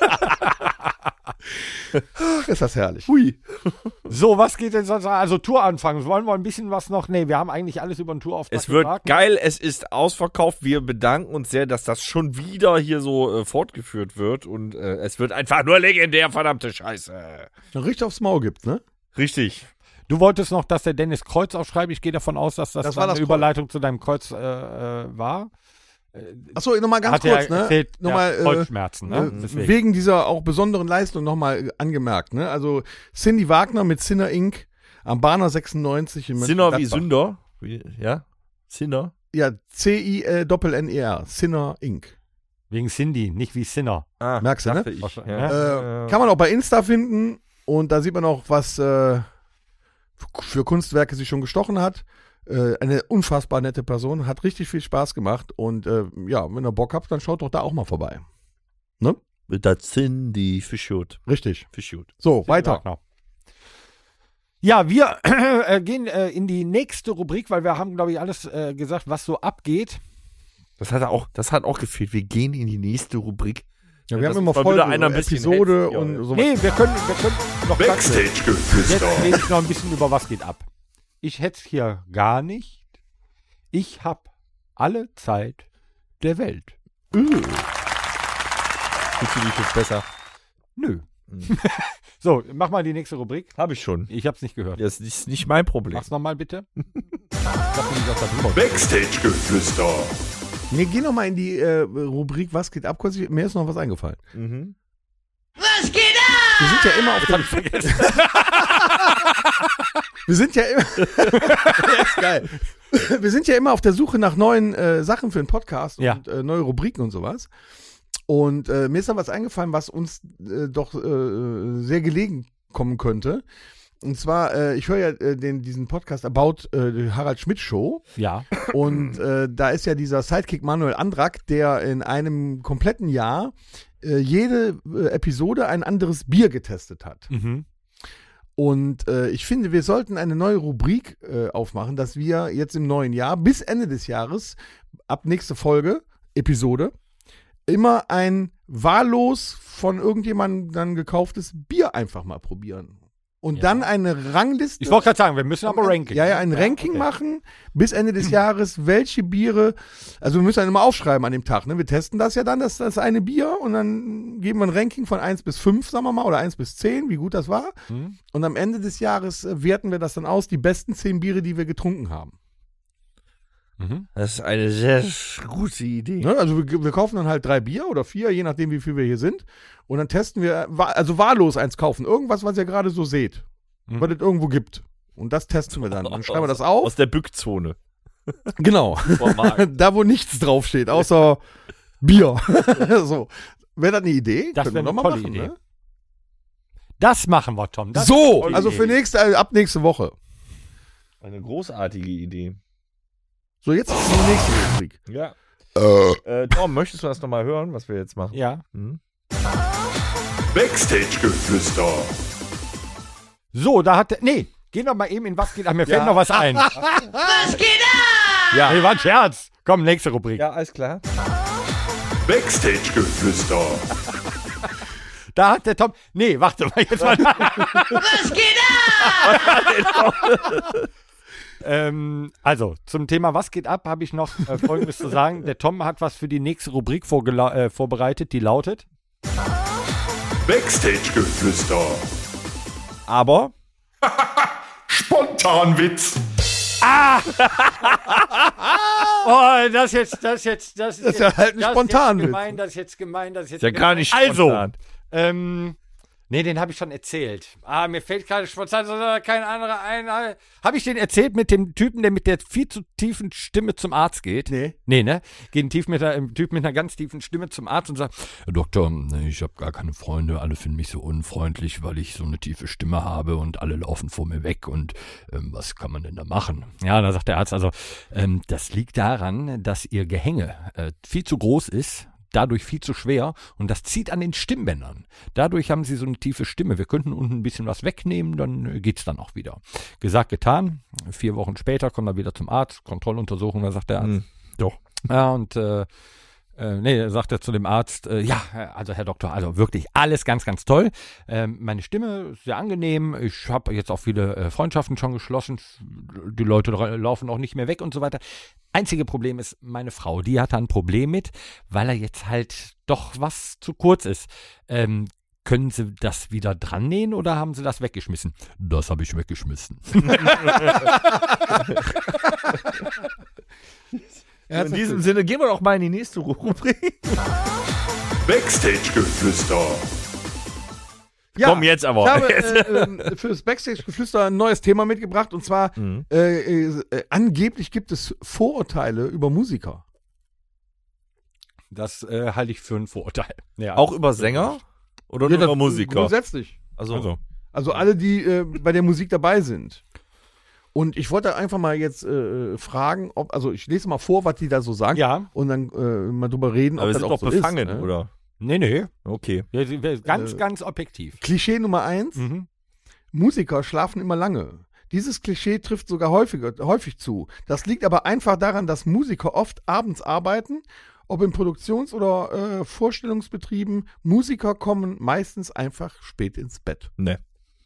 Ach, ist das herrlich. Hui. So, was geht denn sonst? Also Tour anfangen. Wollen wir ein bisschen was noch? Nee, wir haben eigentlich alles über den Tourauftrag Es wird gesagt. geil, es ist ausverkauft. Wir bedanken uns sehr, dass das schon wieder hier so fortgeführt wird. Und es wird einfach nur legendär, verdammte Scheiße. Richtig aufs Maul gibt's, ne? Richtig. Du wolltest noch, dass der Dennis Kreuz aufschreibt. Ich gehe davon aus, dass das Das dann war das eine Überleitung zu deinem Kreuz war. Achso, nochmal ganz hat kurz, er ne? erzählt, Nochmal, Kreuzschmerzen, ne? Deswegen. wegen dieser auch besonderen Leistung nochmal angemerkt, ne? Also Cindy Wagner mit Sinner Inc. am Bahner 96 in Sinner wie Mönchengladbach. Sünder. Ja? Sinner. Ja, C-I-Doppel-N-E-R. Sinner Inc. Wegen Cindy, nicht wie Sinner. Ah, Merkst du, ne? dachte ich. Ja. Kann man auch bei Insta finden und da sieht man auch, was für Kunstwerke sie schon gestochen hat. Eine unfassbar nette Person, hat richtig viel Spaß gemacht und ja, wenn ihr Bock habt, dann schaut doch da auch mal vorbei. Mit der Cindy für Shoot. Richtig. Für Shoot. So, weiter. Wagner. Ja, wir gehen in die nächste Rubrik, weil wir haben, glaube ich, alles gesagt, was so abgeht. Das hat auch gefehlt. Wir gehen in die nächste Rubrik. Ja, wir Das haben immer war voll wieder einer ein bisschen Episode hetzt, ja. und so. Nee, wir können noch jetzt Backstage-Geflüster. rede ich noch ein bisschen über was geht ab. Ich hätte es hier gar nicht. Ich habe alle Zeit der Welt. Fühlst du dich jetzt besser? Nö. So, mach mal die nächste Rubrik. Habe ich schon. Ich habe es nicht gehört. Das ist nicht mein Problem. Mach's nochmal bitte. Sag mir nicht, was da drüber geht. Backstage-Geflüster. Nee, geh noch mal in die Rubrik, was geht ab? Kurz, mir ist noch was eingefallen. Mhm. Wir sind ja immer auf der... Wir sind ja immer... Das ist geil. Wir sind ja immer auf der Suche nach neuen Sachen für den Podcast Ja. und neue Rubriken und sowas. Und mir ist da was eingefallen, was uns doch sehr gelegen kommen könnte. Und zwar, ich höre ja diesen Podcast About Harald Schmidt Show. Ja. Und da ist ja dieser Sidekick Manuel Andrak, der in einem kompletten Jahr jede Episode ein anderes Bier getestet hat. Mhm. Und ich finde, wir sollten eine neue Rubrik aufmachen, dass wir jetzt im neuen Jahr bis Ende des Jahres, ab nächste Folge, Episode, immer ein wahllos von irgendjemandem dann gekauftes Bier einfach mal probieren. Und Ja. dann eine Rangliste. Ich wollte gerade sagen, wir müssen aber Ranking. Ja, ein Ranking okay. machen bis Ende des Jahres, welche Biere, also wir müssen dann immer aufschreiben an dem Tag, ne? Wir testen das ja dann, das eine Bier und dann geben wir ein Ranking von 1 bis 5, sagen wir mal, oder 1 bis 10, wie gut das war. Hm? Und am Ende des Jahres werten wir das dann aus, die besten 10 Biere, die wir getrunken haben. Mhm. Das ist eine sehr gute Idee. Ne? Also wir kaufen dann halt 3 Bier oder 4, je nachdem, wie viel wir hier sind. Und dann testen wir, also wahllos eins kaufen. Irgendwas, was ihr gerade so seht. Mhm. Was es irgendwo gibt. Und das testen wir dann. Dann schreiben wir das auf. Aus der Bückzone. Genau. Da, wo nichts draufsteht, außer Bier. So. Wäre das eine Idee? Das Können wäre wir eine noch mal tolle machen, Idee. ne? Das machen wir, Tom. Das So, ist eine also tolle für Idee. ab nächste Woche. Eine großartige Idee. So, jetzt ist die nächste Rubrik. Ja. Tom, möchtest du das nochmal hören, was wir jetzt machen? Ja. Hm? Backstage-Geflüster. So, da hat der. Nee, geh noch mal eben in was geht ab. Mir fällt noch was ein. Ja. Nee, war ein Scherz. Komm, nächste Rubrik. Ja, alles klar. Backstage-Geflüster. Da hat der Tom. Nee, warte mal jetzt mal. Also, zum Thema Was geht ab, habe ich noch Folgendes zu sagen. Der Tom hat was für die nächste Rubrik vorbereitet, die lautet. Backstage-Geflüster. Aber Spontanwitz. Oh, das ist jetzt. Das ist ja halt ein Spontanwitz. Das ist jetzt gemein. ja gar nicht Also, spontan. nee, den habe ich schon erzählt. Mir fällt gerade spontan kein anderer ein. Habe ich den erzählt mit dem Typen, der mit der viel zu tiefen Stimme zum Arzt geht? Nee. Nee, ne? Geht ein Typ mit einer ganz tiefen Stimme zum Arzt und sagt, Herr Doktor, ich habe gar keine Freunde, alle finden mich so unfreundlich, weil ich so eine tiefe Stimme habe und alle laufen vor mir weg und was kann man denn da machen? Ja, da sagt der Arzt also, das liegt daran, dass Ihr Gehänge viel zu groß ist, dadurch viel zu schwer und das zieht an den Stimmbändern. Dadurch haben Sie so eine tiefe Stimme. Wir könnten unten ein bisschen was wegnehmen, dann geht's dann auch wieder. Gesagt, getan. 4 Wochen später kommt er wieder zum Arzt, Kontrolluntersuchung, da sagt der Arzt. Doch. Ja, und sagt er zu dem Arzt, ja, also Herr Doktor, also wirklich alles ganz, ganz toll. Meine Stimme ist sehr angenehm. Ich habe jetzt auch viele Freundschaften schon geschlossen. Die Leute laufen auch nicht mehr weg und so weiter. Einzige Problem ist meine Frau. Die hat da ein Problem mit, weil er jetzt halt doch was zu kurz ist. Können Sie das wieder dran nähen oder haben Sie das weggeschmissen? Das habe ich weggeschmissen. In diesem Sinne gehen wir doch mal in die nächste Rubrik. Backstage-Geflüster. Ja, Komm jetzt aber. Ich habe für das Backstage-Geflüster ein neues Thema mitgebracht und zwar angeblich gibt es Vorurteile über Musiker. Das halte ich für ein Vorurteil. Ja. Auch über Sänger oder nur über Musiker? Grundsätzlich. Also. Also alle, die bei der Musik dabei sind. Und ich wollte einfach mal jetzt fragen, also ich lese mal vor, was die da so sagen Ja. und dann mal drüber reden, Aber wir das sind auch doch so befangen, ist, ne? oder? Nee. Okay. Wir ganz objektiv. Klischee Nummer 1, Mhm. Musiker schlafen immer lange. Dieses Klischee trifft sogar häufig zu. Das liegt aber einfach daran, dass Musiker oft abends arbeiten, ob in Produktions- oder Vorstellungsbetrieben. Musiker kommen meistens einfach spät ins Bett. Ne.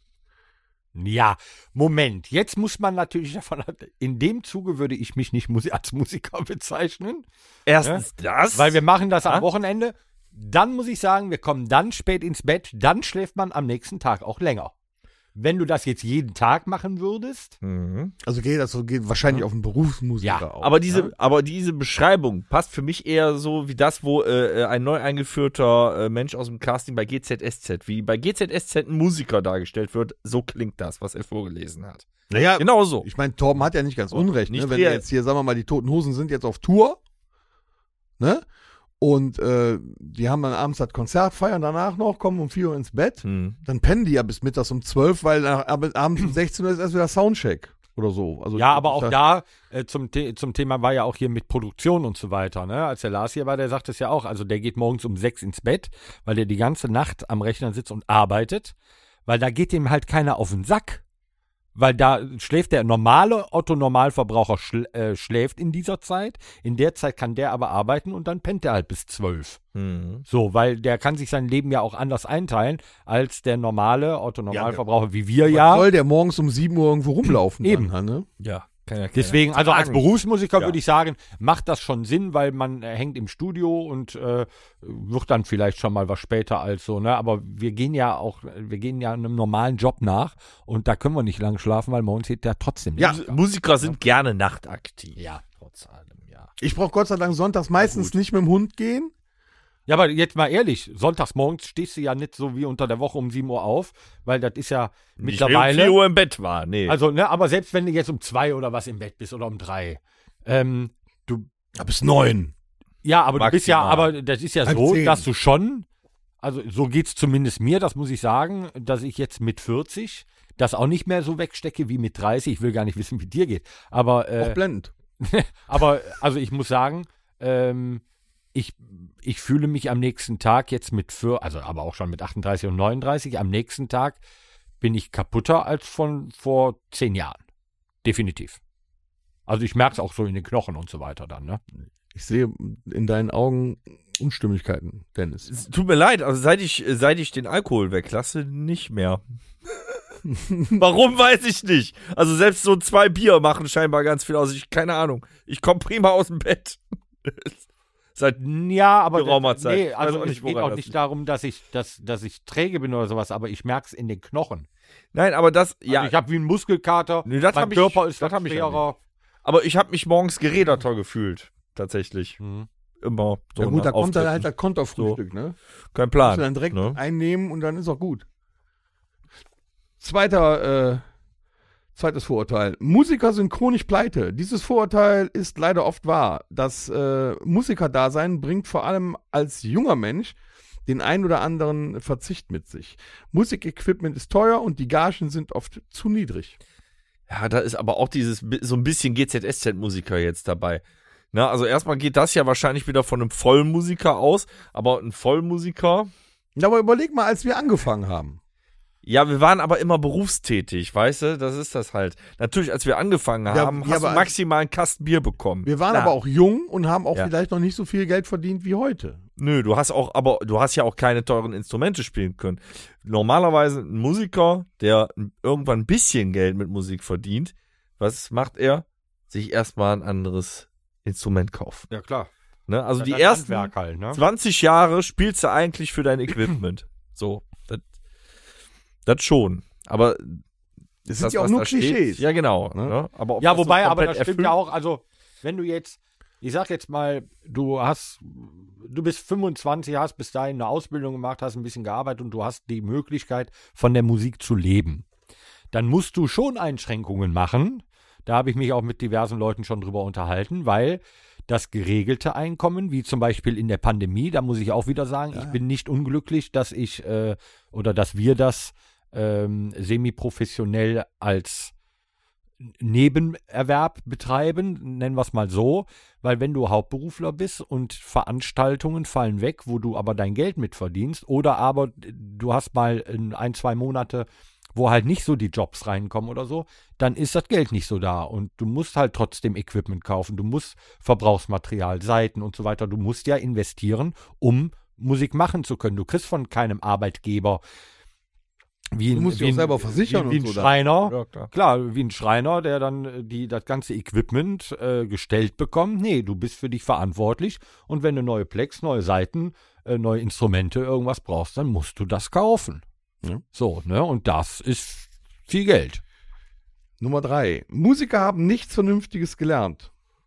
Ja, Moment. Jetzt muss man natürlich davon, in dem Zuge würde ich mich nicht als Musiker bezeichnen, Erstens das. weil wir machen das Ah. am Wochenende. Dann muss ich sagen, wir kommen dann spät ins Bett, dann schläft man am nächsten Tag auch länger. Wenn du das jetzt jeden Tag machen würdest, Also geht wahrscheinlich auf einen Berufsmusiker Ja, auch. Aber diese Beschreibung passt für mich eher so wie das, wo ein neu eingeführter Mensch aus dem Casting bei GZSZ, wie bei GZSZ ein Musiker dargestellt wird, so klingt das, was er vorgelesen hat. Naja, Genau so. ich meine, Torben hat ja nicht ganz unrecht. nicht Ne? Wenn der- jetzt hier, sagen wir mal, die Toten Hosen sind jetzt auf Tour, ne? Und die haben dann abends das Konzert, feiern danach noch, kommen um 4 Uhr ins Bett. Dann pennen die ja bis mittags um 12, weil abends um 16 Uhr ist erst wieder Soundcheck oder so. Also ja, aber auch da zum Thema war ja auch hier mit Produktion und so weiter. Ne? Als der Lars hier war, der sagt es ja auch. Also der geht morgens um 6 ins Bett, weil der die ganze Nacht am Rechner sitzt und arbeitet, weil da geht ihm halt keiner auf den Sack. Weil da schläft der normale Otto-Normalverbraucher schläft in dieser Zeit. In der Zeit kann der aber arbeiten und dann pennt er halt bis 12. So, weil der kann sich sein Leben ja auch anders einteilen als der normale Otto-Normalverbraucher, wie wir ja. soll der morgens um 7 Uhr irgendwo rumlaufen? Eben. Dann, ne? Ja, kann ja Deswegen, also als Berufsmusiker Ja. würde ich sagen, macht das schon Sinn, weil man hängt im Studio und wird dann vielleicht schon mal was später als so, ne? Aber wir gehen ja einem normalen Job nach und da können wir nicht lang schlafen, weil bei uns geht ja trotzdem Ja. nichts. Musiker sind gerne nachtaktiv. Ja. Trotz allem, ja. Ich brauche Gott sei Dank sonntags meistens nicht mit dem Hund gehen. Ja, aber jetzt mal ehrlich, sonntags morgens stehst du ja nicht so wie unter der Woche um 7 Uhr auf, weil das ist ja mittlerweile. Nicht, um 4 Uhr im Bett war, nee. Also, ne, aber selbst wenn du jetzt um 2 oder was im Bett bist oder um 3, Bis 9. ja, aber du bist ja, Maximal. aber das ist ja Halb so, 10. dass du schon, also so geht's zumindest mir, das muss ich sagen, dass ich jetzt mit 40 das auch nicht mehr so wegstecke wie mit 30. Ich will gar nicht wissen, wie dir geht. Aber, Auch blendend. also ich muss sagen, ich fühle mich am nächsten Tag jetzt aber auch schon mit 38 und 39, am nächsten Tag bin ich kaputter als von vor 10 Jahren. Definitiv. Also ich merke es auch so in den Knochen und so weiter dann, ne? Ich sehe in deinen Augen Unstimmigkeiten, Dennis. Es tut mir leid, also seit ich den Alkohol weglasse, nicht mehr. Warum, weiß ich nicht. Also selbst so 2 Bier machen scheinbar ganz viel aus. Keine Ahnung. Ich komme prima aus dem Bett. Seit Ja, aber geraumer Zeit. nee, Weiß also auch es nicht, geht woran auch das nicht liegt. darum, dass ich träge bin oder sowas, aber ich merke es in den Knochen. Nein, aber das, ja, Also ich habe wie einen Muskelkater, Nee, das mein hab ich- Körper ist das was hab ich ja schwerer. aber ich habe mich morgens geräderter gefühlt. Tatsächlich. Mhm. Immer so. Ja gut, nach da kommt dann Auftritten. halt das Konterfrühstück, ne? Kein Musst Plan. du dann direkt ne? einnehmen und dann ist auch gut. Zweites Vorurteil. Musiker sind chronisch pleite. Dieses Vorurteil ist leider oft wahr. Das Musikerdasein bringt vor allem als junger Mensch den ein oder anderen Verzicht mit sich. Musikequipment ist teuer und die Gagen sind oft zu niedrig. Ja, da ist aber auch so ein bisschen GZSZ-Musiker jetzt dabei. Na, also erstmal geht das ja wahrscheinlich wieder von einem Vollmusiker aus, aber ein Vollmusiker, Ja, aber überleg mal, als wir angefangen haben. ja, wir waren aber immer berufstätig, weißt du, das ist das halt. Natürlich, als wir angefangen Ja, haben, ja, hast du aber maximal einen Kasten Bier bekommen. Wir waren Klar. aber auch jung und haben auch Ja. vielleicht noch nicht so viel Geld verdient wie heute. Nö, du hast ja auch keine teuren Instrumente spielen können. Normalerweise ein Musiker, der irgendwann ein bisschen Geld mit Musik verdient, was macht er? Sich erstmal ein anderes Instrument kaufen. Ja, klar. Ne? Also Ja, die dann ersten Handwerk halt, ne? 20 Jahre spielst du eigentlich für dein Equipment. So, das schon. Aber Das sind ja auch nur da steht, Klischees. ja, genau. Ne? Ne? Aber ob Ja, das so wobei, aber komplett das stimmt erfüllt- ja auch, also wenn du jetzt ich sag jetzt mal, du bist 25, hast bis dahin eine Ausbildung gemacht, hast ein bisschen gearbeitet und du hast die Möglichkeit, von der Musik zu leben. Dann musst du schon Einschränkungen machen. Da habe ich mich auch mit diversen Leuten schon drüber unterhalten, weil das geregelte Einkommen, wie zum Beispiel in der Pandemie, da muss ich auch wieder sagen, ich bin nicht unglücklich, dass ich oder dass wir das semi-professionell als Nebenerwerb betreiben, nennen wir es mal so, weil wenn du Hauptberufler bist und Veranstaltungen fallen weg, wo du aber dein Geld mit verdienst, oder aber du hast mal 1-2 Monate, wo halt nicht so die Jobs reinkommen oder so, dann ist das Geld nicht so da und du musst halt trotzdem Equipment kaufen, du musst Verbrauchsmaterial, Seiten und so weiter, du musst ja investieren, um Musik machen zu können. Du kriegst von keinem Arbeitgeber Du musst dich auch selber versichern wie und ein so. Schreiner, Ja, klar. klar, wie ein Schreiner, der dann das ganze Equipment gestellt bekommt. Nee, du bist für dich verantwortlich und wenn du neue Plex, neue Seiten, neue Instrumente, irgendwas brauchst, dann musst du das kaufen. Ja. So, ne, und das ist viel Geld. Nummer 3. Musiker haben nichts Vernünftiges gelernt.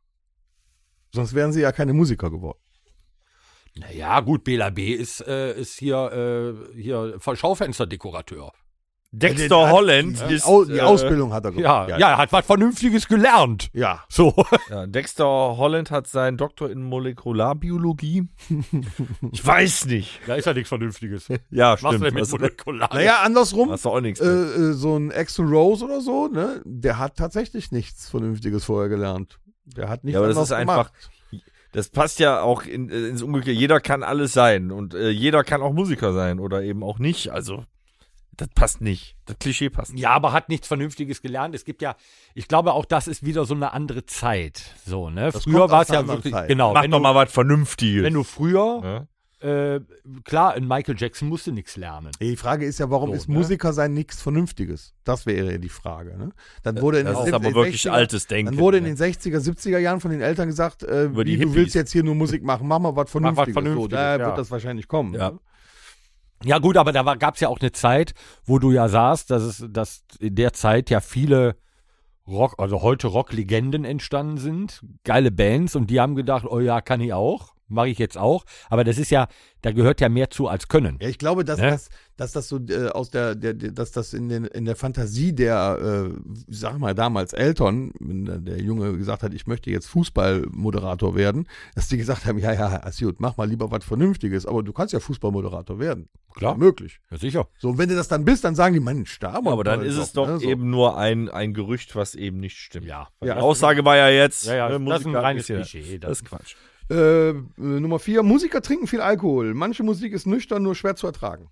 Sonst wären sie ja keine Musiker geworden. Naja, gut, Bela B. ist hier Schaufensterdekorateur. Dexter Holland ist. Die Ausbildung hat er gemacht. Ja, er hat was Vernünftiges gelernt. Ja. So. Ja, Dexter Holland hat seinen Doktor in Molekularbiologie. Ich weiß nicht. Da ist ja nichts Vernünftiges. Ja, Was machst du denn mit Also, Molekular? Naja, andersrum. hast du auch nichts. Mit. So ein Axl Rose oder so, ne? Der hat tatsächlich nichts Vernünftiges vorher gelernt. Der hat nichts Ja, aber das anderes ist einfach. gemacht. Das passt ja auch ins Unglück. Jeder kann alles sein und jeder kann auch Musiker sein oder eben auch nicht. Also, das passt nicht. Das Klischee passt nicht. Ja, aber hat nichts Vernünftiges gelernt. Es gibt ja, ich glaube auch, das ist wieder so eine andere Zeit. So, ne? Das Früher kommt war aus es ja einer anderen wirklich, Zeit. genau. Mach doch mal was Vernünftiges. wenn du früher, Ja? klar, in Michael Jackson musste nichts lernen. Die Frage ist ja, warum So, ist ne? Musiker sein nichts Vernünftiges? Das wäre ja die Frage. Ne? Dann wurde in Das den ist aber 60er wirklich altes Denken. Dann wurde in ne? den 60er, 70er Jahren von den Eltern gesagt, die du Hippies. willst jetzt hier nur Musik machen, mach mal was Vernünftiges. So, Vernünftiges, daher ja. wird das wahrscheinlich kommen. Ja. Ne? Ja gut, aber da gab es ja auch eine Zeit, wo du ja sahst, dass in der Zeit ja viele also heute Rock-Legenden entstanden sind, geile Bands und die haben gedacht, oh ja, kann ich auch, mache ich jetzt auch. Aber das ist ja, da gehört ja mehr zu als Können. Ja, ich glaube, dass, Ne? dass das so aus dass das in der Fantasie der, sag mal, damals Eltern, wenn der Junge gesagt hat, ich möchte jetzt Fußballmoderator werden, dass die gesagt haben, ja, ist gut, mach mal lieber was Vernünftiges, aber du kannst ja Fußballmoderator werden. Klar. Ja, möglich. Ja, sicher. So, und wenn du das dann bist, dann sagen die, Mensch, da haben wir Aber dann einen ist tollen es Job, doch ne? So. eben nur ein Gerücht, was eben nicht stimmt. Ja. Die Aussage war ja jetzt, Ja, das ist ein Musiker reines ja- Klischee. Das ist Quatsch. Nummer 4, Musiker trinken viel Alkohol. Manche Musik ist nüchtern, nur schwer zu ertragen.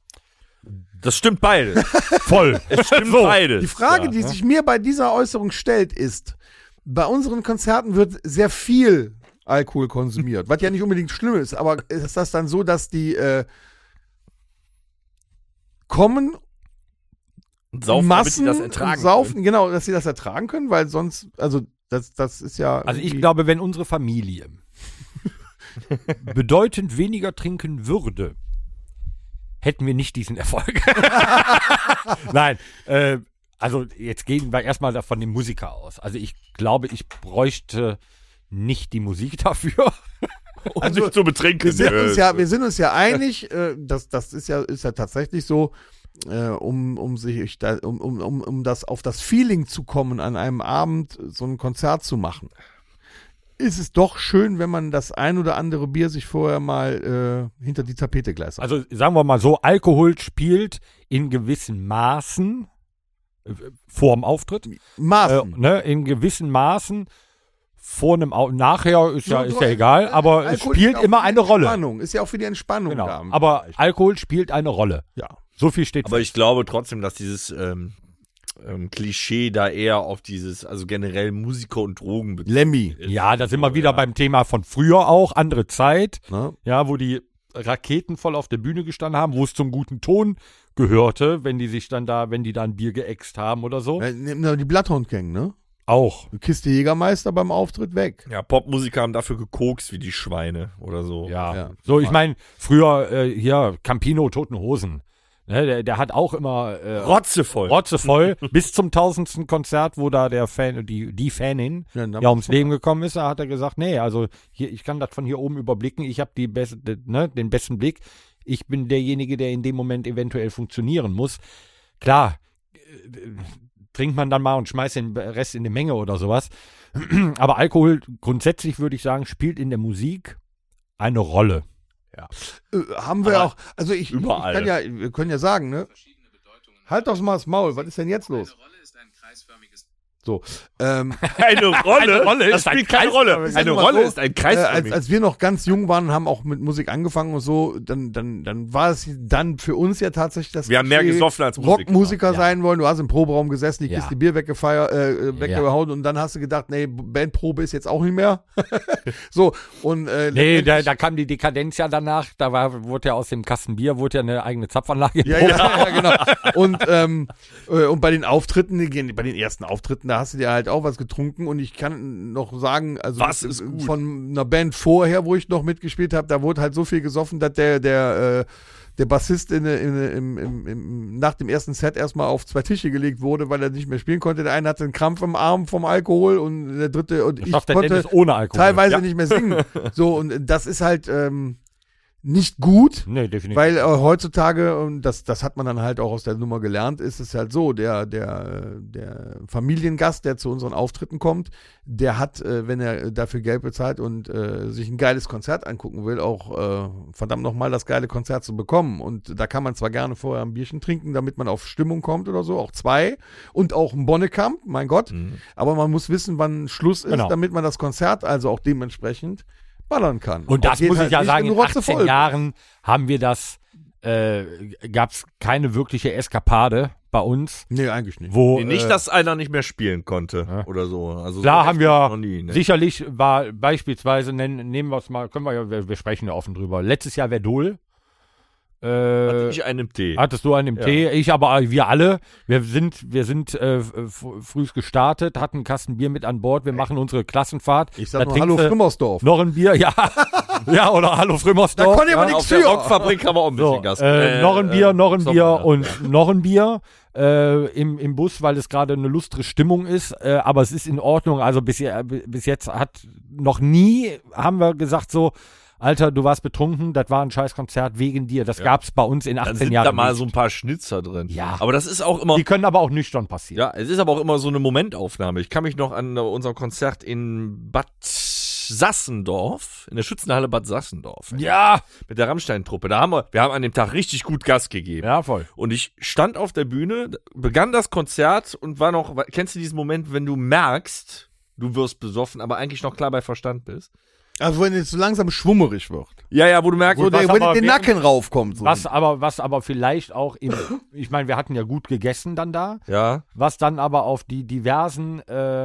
Das stimmt beides. Voll. Es stimmt beides. Die Frage, Ja, die ne? sich mir bei dieser Äußerung stellt, ist, bei unseren Konzerten wird sehr viel Alkohol konsumiert, was ja nicht unbedingt schlimm ist, aber ist das dann so, dass die kommen, Saufen, damit Massen die das ertragen saufen, genau, dass sie das ertragen können, weil sonst, also das ist ja Also ich irgendwie- glaube, wenn unsere Familie bedeutend weniger trinken würde, hätten wir nicht diesen Erfolg. Nein, also jetzt gehen wir erstmal von dem Musiker aus. Also ich glaube, ich bräuchte nicht die Musik dafür. Also nicht zu betrinken. wir sind uns ja einig, das ist ja tatsächlich so, um das auf das Feeling zu kommen, an einem Abend so ein Konzert zu machen. Ist es doch schön, wenn man das ein oder andere Bier sich vorher mal hinter die Tapete gleist. Also sagen wir mal so, Alkohol spielt in gewissen Maßen vor dem Auftritt. Maßen. In gewissen Maßen vor einem nachher ist ja So, egal, aber es Alkohol spielt ist ja auch immer für die eine Rolle. Entspannung. Ist ja auch für die Entspannung Genau. da. Aber Alkohol spielt eine Rolle. ja. So viel steht Aber ich glaube trotzdem, dass dieses Klischee da eher auf dieses, also generell Musiker und Drogen bezieht. Lemmy. Ja, da sind wir wieder beim Thema von früher auch, andere Zeit, Ne? ja, wo die Raketen voll auf der Bühne gestanden haben, wo es zum guten Ton gehörte, wenn die da ein Bier geäxt haben oder so. Nimm mal die Bloodhound Gang, ne? Auch. Eine Kiste Jägermeister beim Auftritt weg. Ja, Popmusiker haben dafür gekokst wie die Schweine oder so. Ja. Ja. So, ich meine, früher hier Campino, Toten Hosen. Ne, der hat auch immer Rotzevoll. rotzevoll bis zum 1000. Konzert, wo da der Fan, die Fanin ja ums Leben gekommen ist, da hat er gesagt, nee, also hier, ich kann das von hier oben überblicken, ich habe den besten Blick, ich bin derjenige, der in dem Moment eventuell funktionieren muss. Klar, trinkt man dann mal und schmeißt den Rest in die Menge oder sowas, aber Alkohol, grundsätzlich würde ich sagen, spielt in der Musik eine Rolle. Haben wir Aber auch, also ich überall. wir können ja sagen, ne? Halt doch mal das Maul, was ist denn jetzt los? So, Eine Rolle? Das ist ein spielt keine Kreis- Rolle. ist Eine immer Rolle so, ist ein Kreis. als wir noch ganz jung waren, haben auch mit Musik angefangen und so, dann war es dann für uns ja tatsächlich das Wir haben mehr Klischee, gesoffen als Musiker. Rockmusiker Ja. sein wollen. Du hast im Proberaum gesessen, die Ja. Kiste Bier weggehauen und dann hast du gedacht, nee, Bandprobe ist jetzt auch nicht mehr. So, und Nee, letztendlich- da kam die Dekadenz ja danach, wurde ja aus dem Kasten Bier, wurde ja eine eigene Zapfanlage. ja, genau. Und bei den Auftritten, bei den ersten Auftritten, da hast du dir halt auch was getrunken und ich kann noch sagen, also Was ist gut? von einer Band vorher, wo ich noch mitgespielt habe, da wurde halt so viel gesoffen, dass der Bassist nach dem ersten Set erstmal auf 2 Tische gelegt wurde, weil er nicht mehr spielen konnte. Der eine hatte einen Krampf im Arm vom Alkohol und der dritte und ich Schafft der konnte Dennis ohne Alkohol. teilweise nicht mehr singen. So, und das ist halt nicht gut. Nee, definitiv. Weil heutzutage, und das hat man dann halt auch aus der Nummer gelernt, ist es halt so, der Familiengast, der zu unseren Auftritten kommt, der hat, wenn er dafür Geld bezahlt und sich ein geiles Konzert angucken will, auch verdammt nochmal das geile Konzert zu bekommen. Und da kann man zwar gerne vorher ein Bierchen trinken, damit man auf Stimmung kommt oder so, auch 2 und auch ein Bonnekamp, mein Gott, aber man muss wissen, wann Schluss ist, Genau. damit man das Konzert also auch dementsprechend ballern kann. Und das geht muss halt ich ja nicht, sagen, wenn in du 18 rotzevoll Jahren haben wir das, gab es keine wirkliche Eskapade bei uns, Nee, eigentlich nicht. wo Nicht, dass einer nicht mehr spielen konnte Ja. oder so. Also klar so haben heftig wir noch nie, ne? sicherlich war beispielsweise, nehmen wir es mal, können wir ja, wir sprechen ja offen drüber. Letztes Jahr Verdol. Hatte ich einen Tee. Hattest du einen im Ja. Tee? Ich aber, wir alle. Wir sind früh gestartet, hatten einen Kasten Bier mit an Bord. Wir machen unsere Klassenfahrt. Ich sag Da nur trinkst Hallo du Frimmersdorf. Noch ein Bier, ja. Ja, oder Hallo Frimmersdorf. Da konnte ich aber Auf nichts der für. Rockfabrik haben wir auch ein bisschen So, Gas. noch ein Bier, noch ein Sommer, Bier ja. und noch ein Bier im Bus, weil es gerade eine lustre Stimmung ist. Aber es ist in Ordnung. Also bis jetzt haben wir gesagt so, Alter, du warst betrunken, das war ein Scheißkonzert wegen dir. Das gab's bei uns in Dann 18 sind Jahren da mal nicht. so ein paar Schnitzer drin. Ja. Aber das ist auch immer. Die können aber auch nüchtern passieren. Ja, es ist aber auch immer so eine Momentaufnahme. Ich kann mich noch an unser Konzert in Bad Sassendorf, in der Schützenhalle Bad Sassendorf, Ja, mit der Rammstein-Truppe. Wir haben an dem Tag richtig gut Gas gegeben. ja, voll. Und ich stand auf der Bühne, begann das Konzert und war noch, kennst du diesen Moment, wenn du merkst, du wirst besoffen, aber eigentlich noch klar bei Verstand bist? Also wenn es so langsam schwummerig wird. Ja, wo du merkst, So, was wenn aber den während- Nacken raufkommt. So. Was aber vielleicht auch ich meine, wir hatten ja gut gegessen dann da, ja, was dann aber auf die diversen,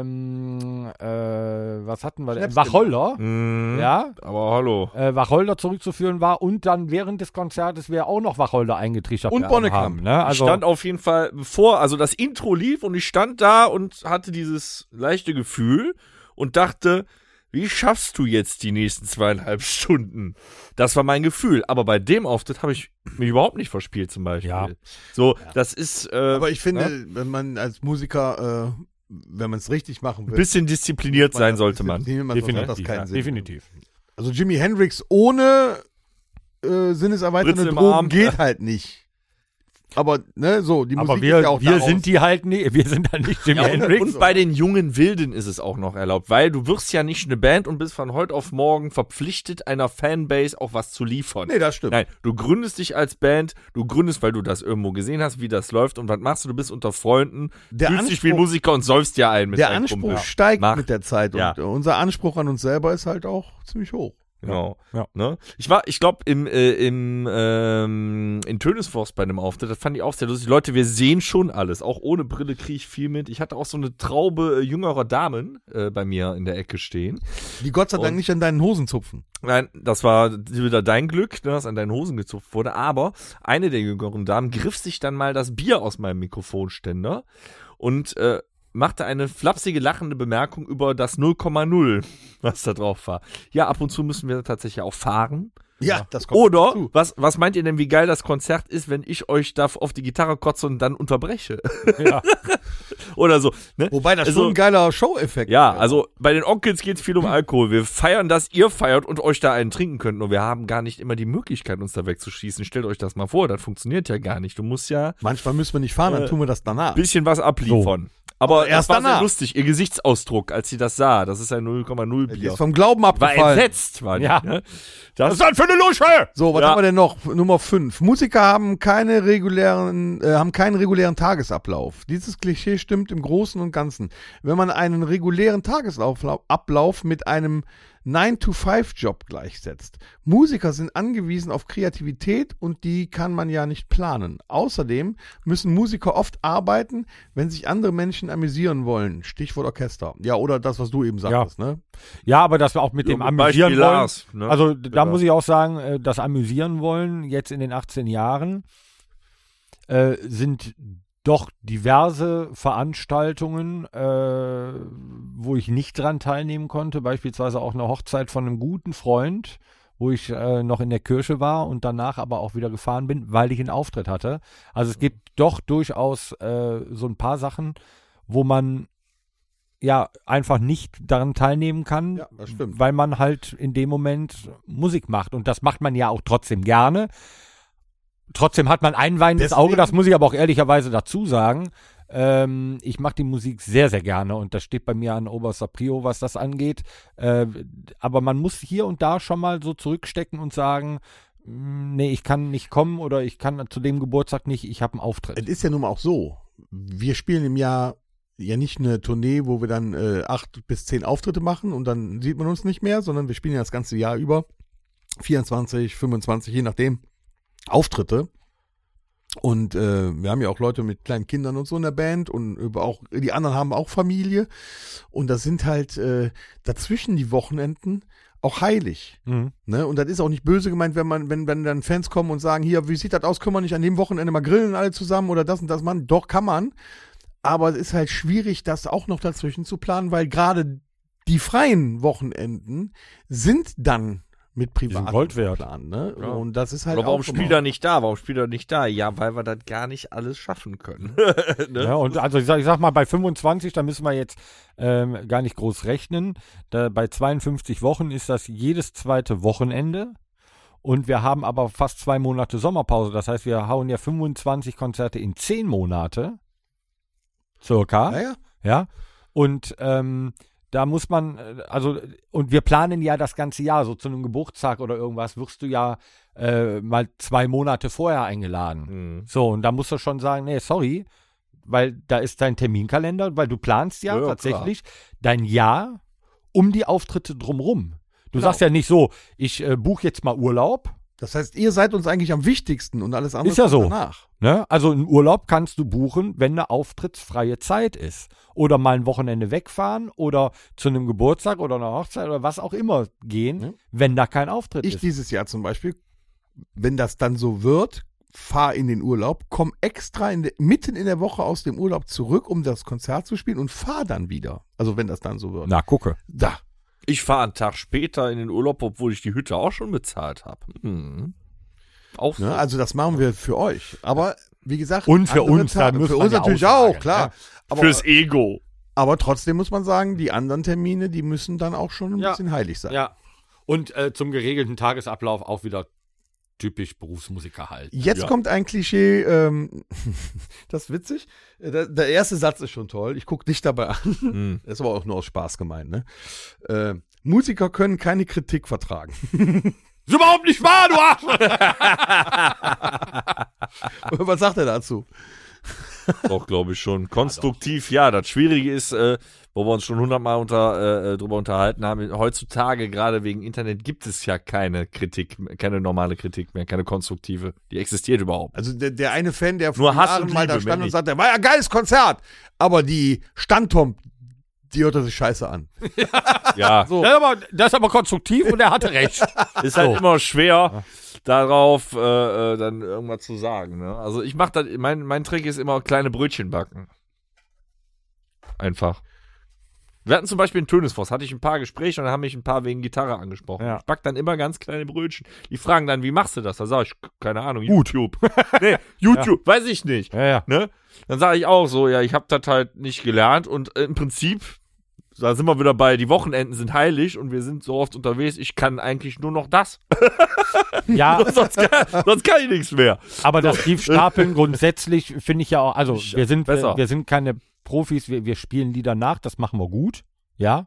was hatten wir denn? Schnäpschen. Wacholder, mhm. ja, aber hallo. Wacholder zurückzuführen war und dann während des Konzertes wir auch noch Wacholder eingetrichtert Und Bonnekamp. haben. Ne? Ich Also, stand auf jeden Fall also das Intro lief und ich stand da und hatte dieses leichte Gefühl und dachte, wie schaffst du jetzt die nächsten 2,5 Stunden? Das war mein Gefühl. Aber bei dem Auftritt habe ich mich überhaupt nicht verspielt zum Beispiel. Ja. So, das ist Aber ich finde, wenn man als Musiker, wenn man es richtig machen ein will, bisschen diszipliniert sein sollte man. sonst hat das definitiv, keinen ja, Sinn. definitiv. Also Jimi Hendrix ohne sinneserweiternde Spritze im Drogen Arm. geht halt nicht. Aber, ne, so, die Aber Musik ist ja auch wir daraus. sind die halt nicht, wir sind halt nicht Jimi Ja, Hendrix. und bei den jungen Wilden ist es auch noch erlaubt, weil du wirst ja nicht eine Band und bist von heute auf morgen verpflichtet, einer Fanbase auch was zu liefern. Nee, das stimmt. Nein, du gründest dich als Band, du gründest, weil du das irgendwo gesehen hast, wie das läuft und was machst du? Du bist unter Freunden, Der fühlst dich Anspruch- wie ein Musiker und säufst ja ein mit Der deinen Anspruch Kumpels. steigt Mach. mit der Zeit Ja. und unser Anspruch an uns selber ist halt auch ziemlich hoch. Genau. Ja. Ne? Ich glaube, in Tönesforst bei einem Auftritt, das fand ich auch sehr lustig. Leute, wir sehen schon alles. Auch ohne Brille kriege ich viel mit. Ich hatte auch so eine Traube jüngerer Damen bei mir in der Ecke stehen. Die Gott sei Dank Und- nicht an deinen Hosen zupfen. Nein, das war wieder dein Glück, dass an deinen Hosen gezupft wurde. Aber eine der jüngeren Damen griff sich dann mal das Bier aus meinem Mikrofonständer und machte eine flapsige, lachende Bemerkung über das 0,0, was da drauf war. Ja, ab und zu müssen wir tatsächlich auch fahren. Ja, das kommt Oder, dazu. was meint ihr denn, wie geil das Konzert ist, wenn ich euch da auf die Gitarre kotze und dann unterbreche? Ja. Oder so. Ne? Wobei das Also- schon ein geiler Show-Effekt Ja, wäre. also bei den Onkels geht es viel um Alkohol. Wir feiern, dass ihr feiert und euch da einen trinken könnt. Nur wir haben gar nicht immer die Möglichkeit, uns da wegzuschießen. Stellt euch das mal vor, das funktioniert ja gar nicht. Du musst ja Manchmal müssen wir nicht fahren, dann tun wir das danach. ein bisschen was abliefern. Aber erst das war danach. sehr lustig. Ihr Gesichtsausdruck, als sie das sah, das ist ein 0,0 Die Bier. ist vom Glauben War abgefallen. entsetzt, war die. Ja. Ne? Was ist das für eine Lusche? So, was Ja. haben wir denn noch? Nummer 5. Musiker haben keinen regulären Tagesablauf. Dieses Klischee stimmt im Großen und Ganzen. Wenn man einen regulären Tagesablauf mit einem 9-to-5-Job gleichsetzt. Musiker sind angewiesen auf Kreativität und die kann man ja nicht planen. Außerdem müssen Musiker oft arbeiten, wenn sich andere Menschen amüsieren wollen. Stichwort Orchester. Ja, oder das, was du eben sagtest, ne? Ja, aber das war auch mit dem Beispiel Amüsieren wollen. Lars, ne? Also da Ja. muss ich auch sagen, das Amüsieren wollen jetzt in den 18 Jahren sind doch diverse Veranstaltungen, wo ich nicht dran teilnehmen konnte. Beispielsweise auch eine Hochzeit von einem guten Freund, wo ich noch in der Kirche war und danach aber auch wieder gefahren bin, weil ich einen Auftritt hatte. Also es gibt doch durchaus so ein paar Sachen, wo man ja einfach nicht daran teilnehmen kann, Ja, das stimmt. weil man halt in dem Moment Musik macht. Und das macht man ja auch trotzdem gerne. Trotzdem hat man ein weinendes Deswegen- Auge, das muss ich aber auch ehrlicherweise dazu sagen. Ich mache die Musik sehr, sehr gerne und das steht bei mir an oberster Prio, was das angeht. Aber man muss hier und da schon mal so zurückstecken und sagen, nee, ich kann nicht kommen oder ich kann zu dem Geburtstag nicht, ich habe einen Auftritt. Es ist ja nun mal auch so, wir spielen im Jahr ja nicht eine Tournee, wo wir dann 8 bis 10 Auftritte machen und dann sieht man uns nicht mehr, sondern wir spielen ja das ganze Jahr über 24, 25, je nachdem, Auftritte. Und wir haben ja auch Leute mit kleinen Kindern und so in der Band und auch die anderen haben auch Familie. Und das sind halt dazwischen die Wochenenden auch heilig. Mhm. Ne? Und das ist auch nicht böse gemeint, wenn dann Fans kommen und sagen, hier, wie sieht das aus, können wir nicht an dem Wochenende mal grillen alle zusammen oder das und das machen? Doch, kann man. Aber es ist halt schwierig, das auch noch dazwischen zu planen, weil gerade die freien Wochenenden sind dann mit privaten Gold wert. Plan, ne? Ja. Und das ist halt Aber warum auch spielt er nicht da? Warum spielt er nicht da? Ja, weil wir das gar nicht alles schaffen können. Ne? Ja, und also ich sag mal, bei 25, da müssen wir jetzt gar nicht groß rechnen. Bei 52 Wochen ist das jedes zweite Wochenende. Und wir haben aber fast 2 Monate Sommerpause. Das heißt, wir hauen ja 25 Konzerte in 10 Monate. Circa. Ja, ja. Ja. Und da muss man, und wir planen ja das ganze Jahr, so zu einem Geburtstag oder irgendwas, wirst du ja mal 2 Monate vorher eingeladen. Mhm. So, und da musst du schon sagen, nee, sorry, weil da ist dein Terminkalender, weil du planst ja, Ja, tatsächlich dein Jahr um die Auftritte drumrum. Du Genau. sagst ja nicht so, ich buche jetzt mal Urlaub. Das heißt, ihr seid uns eigentlich am wichtigsten und alles andere Ist ja kommt so. danach. Ne? Also einen Urlaub kannst du buchen, wenn eine auftrittsfreie Zeit ist. Oder mal ein Wochenende wegfahren oder zu einem Geburtstag oder einer Hochzeit oder was auch immer gehen, Ja. wenn da kein Auftritt Ich ist. dieses Jahr zum Beispiel, wenn das dann so wird, fahr in den Urlaub, komm extra mitten in der Woche aus dem Urlaub zurück, um das Konzert zu spielen und fahr dann wieder. Also wenn das dann so wird. Na, gucke. Da. Ich fahre einen Tag später in den Urlaub, obwohl ich die Hütte auch schon bezahlt habe. Auch so. Ne? Also das machen wir für euch. Aber wie gesagt, Und für andere uns, da muss für man uns ja natürlich auch auch, sagen, klar. ne? Aber, Fürs Ego. aber trotzdem muss man sagen, die anderen Termine, die müssen dann auch schon ein Ja. bisschen heilig sein. Ja. Und zum geregelten Tagesablauf auch wieder typisch Berufsmusiker halt. Jetzt Ja. kommt ein Klischee, das ist witzig. Der erste Satz ist schon toll. Ich gucke dich dabei an. Das ist aber auch nur aus Spaß gemeint. Ne? Musiker können keine Kritik vertragen. Ist überhaupt nicht wahr, du Arsch! Was sagt er dazu? Doch, glaube ich schon. Konstruktiv, ja. Das Schwierige ist, wo wir uns schon 100-mal drüber unterhalten haben, heutzutage, gerade wegen Internet, gibt es ja keine Kritik, keine normale Kritik mehr, keine konstruktive. Die existiert überhaupt. Also der eine Fan, der Nur vor Hass Jahren und mal da Liebe, stand mehr und nicht. sagte, war ja ein geiles Konzert. Aber die Standtom, die hörte sich scheiße an. Ja, Das ist aber konstruktiv und er hatte recht. ist halt So. immer schwer, darauf dann irgendwas zu sagen. Ne? Also ich mache das, mein Trick ist immer kleine Brötchen backen. Einfach. Wir hatten zum Beispiel in Tönesvoss, hatte ich ein paar Gespräche und dann haben mich ein paar wegen Gitarre angesprochen. Ja. Ich back dann immer ganz kleine Brötchen. Die fragen dann, wie machst du das? Da sage ich, keine Ahnung, YouTube. Nee, YouTube, weiß ich nicht. Ja. Ne? Dann sage ich auch so, ja, ich habe das halt nicht gelernt und im Prinzip, da sind wir wieder bei, die Wochenenden sind heilig und wir sind so oft unterwegs, ich kann eigentlich nur noch das. Ja, sonst kann ich nichts mehr. aber das Tiefstapeln grundsätzlich finde ich ja auch, also wir sind besser. wir sind keine Profis, wir spielen Lieder nach, das machen wir gut, ja.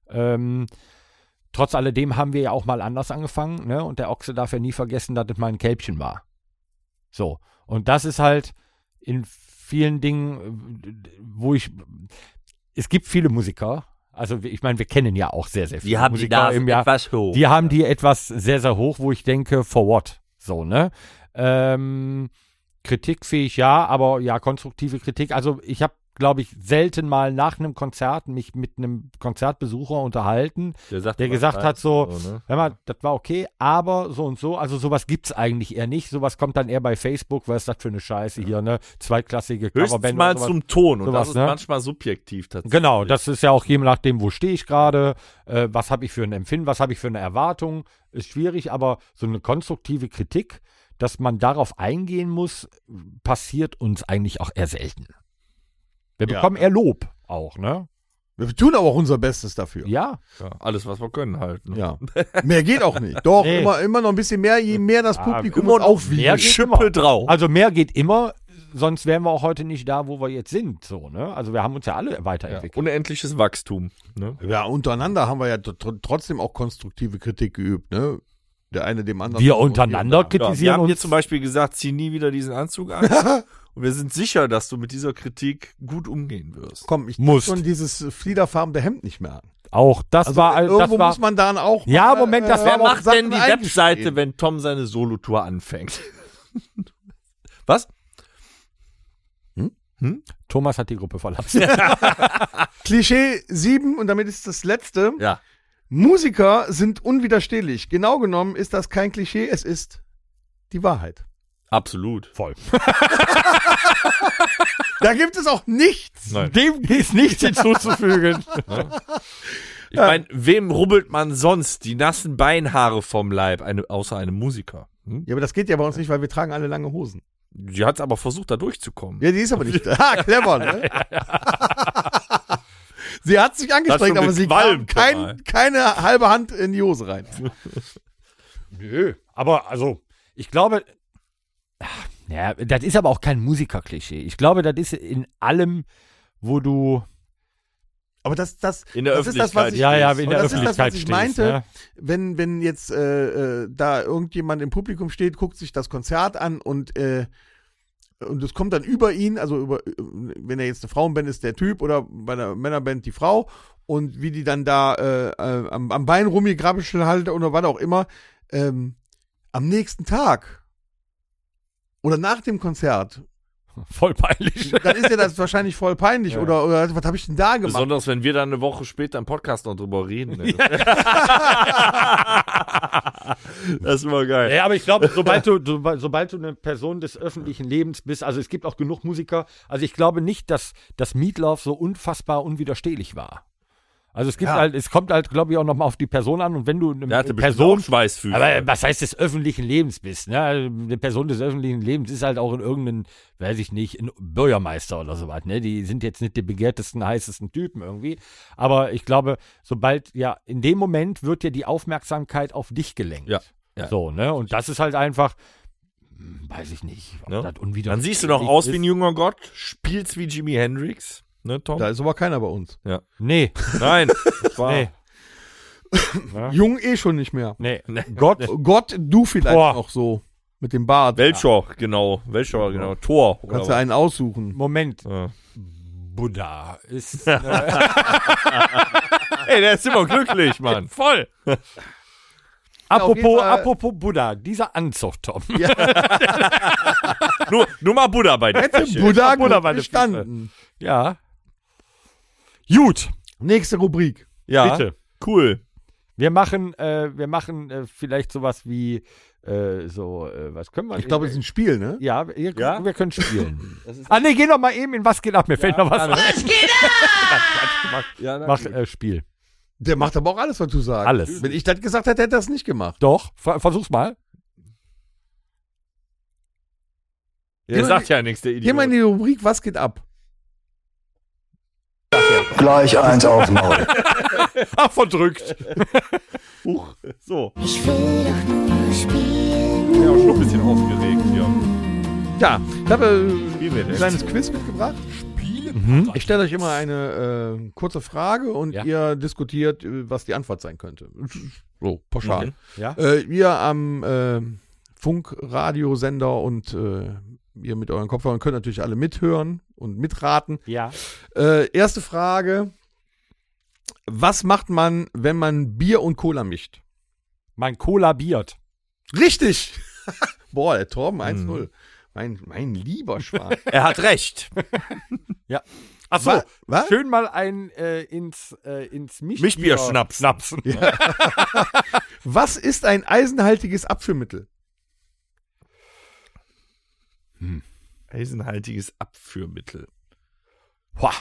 Trotz alledem haben wir ja auch mal anders angefangen, ne? Und der Ochse darf ja nie vergessen, dass das mal ein Kälbchen war. So, und das ist halt in vielen Dingen, es gibt viele Musiker, also ich meine, wir kennen ja auch sehr, sehr viele Die haben die Musiker Nase im Jahr. etwas hoch. Die haben die etwas sehr, sehr hoch, wo ich denke, for what? So, ne? Kritikfähig, ja, aber ja, konstruktive Kritik. Also ich habe, glaube ich, selten mal nach einem Konzert mich mit einem Konzertbesucher unterhalten, der gesagt hat so, ne? hör mal, das war okay, aber so und so, also sowas gibt's eigentlich eher nicht. Sowas kommt dann eher bei Facebook, was ist das für eine Scheiße hier, ne? Zweitklassige Höchstens Coverband mal und sowas. zum Ton und sowas, das ist ne? manchmal subjektiv tatsächlich. Genau, das ist ja auch je nachdem, wo stehe ich gerade, was habe ich für ein Empfinden, was habe ich für eine Erwartung, ist schwierig, aber so eine konstruktive Kritik, dass man darauf eingehen muss, passiert uns eigentlich auch eher selten. Wir Ja. bekommen eher Lob auch, ne? Wir tun aber auch unser Bestes dafür. Ja. Ja, alles, was wir können halt. Ne? Ja. Mehr geht auch nicht. Doch, Nee. immer noch ein bisschen mehr, je mehr das Publikum immer uns noch aufwiegt. mehr geht Schippe immer. drauf. Also mehr geht immer, sonst wären wir auch heute nicht da, wo wir jetzt sind, so, ne? Also wir haben uns ja alle Ja, weiterentwickelt. unendliches Wachstum. Ne? Ja, untereinander haben wir ja trotzdem auch konstruktive Kritik geübt, ne? Der eine dem anderen. Wir untereinander Und Ja, wir kritisieren haben dir uns. zum Beispiel gesagt, zieh nie wieder diesen Anzug an. Und wir sind sicher, dass du mit dieser Kritik gut umgehen wirst. Komm, ich Musst. muss schon dieses fliederfarbene Hemd nicht mehr an. Auch das Also war, irgendwo das war, muss man dann auch. Ja, mal, Moment, das war auch aber auch Sachen Denn die eingestehen. Webseite, wenn Tom seine Solotour anfängt. Was? Thomas hat die Gruppe verlassen. Klischee 7 und damit ist das letzte. Ja. Musiker sind unwiderstehlich. Genau genommen ist das kein Klischee, es ist die Wahrheit. Absolut. Voll. Da gibt es auch nichts. Nein. Dem ist nichts hinzuzufügen. Ich meine, wem rubbelt man sonst die nassen Beinhaare vom Leib, außer einem Musiker? Hm? Ja, aber das geht ja bei uns nicht, weil wir tragen alle lange Hosen. Sie hat aber versucht, da durchzukommen. Ja, die ist aber nicht. Ha, clever, ne? Sie hat sich angestrengt, Das aber ist sie schon eine kam keine halbe Hand in die Hose rein. Nö. Aber also, ich glaube, ja, das ist aber auch kein Musikerklischee. Ich glaube, das ist in allem, wo du. Aber das In der das ist das, was Öffentlichkeit. ich, Ja, ja, aber in der das ist das, Öffentlichkeit was ich stehst, meinte. ne? Wenn jetzt da irgendjemand im Publikum steht, guckt sich das Konzert an und es kommt dann über ihn, also wenn er jetzt eine Frauenband ist, der Typ oder bei einer Männerband die Frau und wie die dann da am Bein rumgegrabbeln halt oder was auch immer, am nächsten Tag oder nach dem Konzert, Voll peinlich. dann ist ja das wahrscheinlich voll peinlich Ja. oder was habe ich denn da gemacht? Besonders, wenn wir dann eine Woche später im Podcast noch drüber reden. Ne? Das ist immer geil. Ja, aber ich glaube, sobald du eine Person des öffentlichen Lebens bist, also es gibt auch genug Musiker, also ich glaube nicht, dass das Meatloaf so unfassbar unwiderstehlich war. Also es gibt Ja. halt, es kommt halt, glaube ich, auch nochmal auf die Person an und wenn du eine Der hatte Person, bestimmt auch Schweißfüße. aber was heißt des öffentlichen Lebens bist, ne? Eine Person des öffentlichen Lebens ist halt auch in irgendeinem, weiß ich nicht, ein Bürgermeister oder sowas, ne? Die sind jetzt nicht die begehrtesten, heißesten Typen irgendwie, aber ich glaube, sobald, ja, in dem Moment wird ja die Aufmerksamkeit auf dich gelenkt. Ja, ja. So, ne? Und das ist halt einfach, weiß ich nicht, ob Ja. das unwiderstehlich Dann siehst du noch aus wie ein ist. junger Gott, spielst wie Jimi Hendrix, ne, Tom? Da ist aber keiner bei uns. Nee, Nein, das war nee, Jung schon nicht mehr. nee. Gott, Gott, du vielleicht Boah. noch so mit dem Bart. Welcher, genau, Tor. Oder Kannst du was? einen aussuchen. Moment, Ja. Buddha ist Ey, der ist immer glücklich, Mann. voll. auf jeden Fall- Apropos Buddha, dieser Anzug, Tom. Nur mal Buddha bei dir. Hätte Buddha Buddha gut bei den bestanden. Ja. Gut, Nächste Rubrik. Ja, bitte. cool. Wir machen vielleicht sowas wie was können wir? Ich glaube, es ist ein Spiel, ne? Ja, Ja? wir können spielen. Nee, geh doch mal eben in Was geht ab? Mir fällt noch was ein. Was geht ab? Mach Spiel. Der macht aber auch alles, was du sagst. Alles. Wenn ich das gesagt hätte, hätte er das nicht gemacht. Doch, versuch's mal. Der sagt ja nichts, der Geh mal in Idiot. die Rubrik Was geht ab? Gleich eins aufs Maul. Ach, verdrückt. Huch, so. Ich will doch nur spielen. Ja, auch schon ein bisschen aufgeregt hier. Ja, ich habe Spielen wir ein denn? kleines Quiz mitgebracht. Ich stelle euch immer eine kurze Frage und Ja. ihr diskutiert, was die Antwort sein könnte. So, pauschal. Mhm. Ja? Ihr am Funkradiosender und ihr mit euren Kopfhörern könnt natürlich alle mithören und mitraten. Ja. Erste Frage. Was macht man, wenn man Bier und Cola mischt? Man kollabiert. Richtig! Boah, der Torben 1-0. Mein lieber Schwan. Er hat recht. Ach so, Was? schön mal ein ins Mischbier schnapsen. Was ist ein eisenhaltiges Abführmittel? Eisenhaltiges Abführmittel. Boah.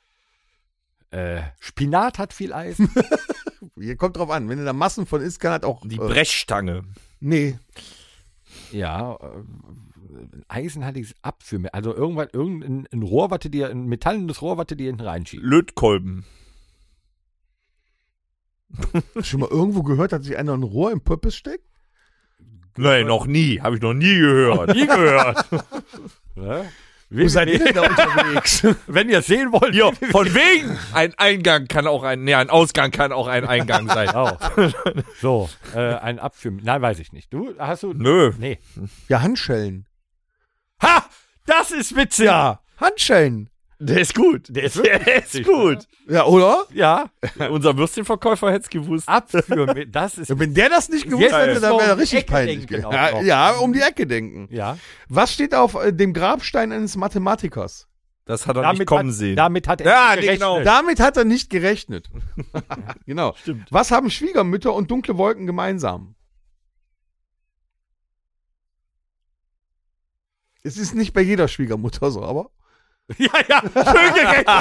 Spinat hat viel Eisen. Hier kommt drauf an, wenn du da Massen von isst, kann das auch. Die Brechstange. Nee. Ja, ein eisenhaltiges Abführmittel. Also irgendein Rohr, ein metallenes Rohr, was du dir hinten reinschiebst. Lötkolben. Schon mal irgendwo gehört, dass sich einer ein Rohr im Pöppes steckt? Nein, noch nie. Habe ich noch nie gehört. Nie gehört. Ne? Wo seid ihr denn da unterwegs? Wenn ihr es sehen wollt, Hier, von wegen. Ein Eingang kann auch ein Ausgang kann auch ein Eingang sein. Genau. So, ein Abführmittel. Nein, weiß ich nicht. Du, hast du? Nö. Nee. Ja, Handschellen. Ha! Das ist witzig. Ja, Handschellen. Der ist gut. Der ist ist gut. Ja, oder? Ja, Unser Würstchenverkäufer hätte es gewusst. Abführmittel. Das ist. Ja, wenn der das nicht gewusst Jetzt hätte, ist dann so wäre er um die richtig Ecke peinlich. denken auch Ja, noch. ja, um die Ecke denken. Ja. Was steht auf dem Grabstein eines Mathematikers? Das hat er nicht kommen sehen. Damit hat er Ja, nicht nee, gerechnet. genau. Damit hat er nicht gerechnet. Genau. Stimmt. Was haben Schwiegermütter und dunkle Wolken gemeinsam? Es ist nicht bei jeder Schwiegermutter so, aber. Ja, schön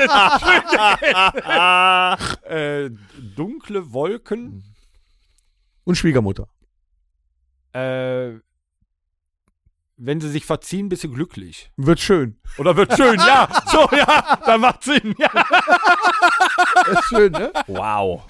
gerechnet. Dunkle Wolken. Und Schwiegermutter. Wenn sie sich verziehen, bist du glücklich. Wird schön. Oder wird schön, ja. So, ja, dann macht Sinn. Ja. Ist schön, ne? Wow.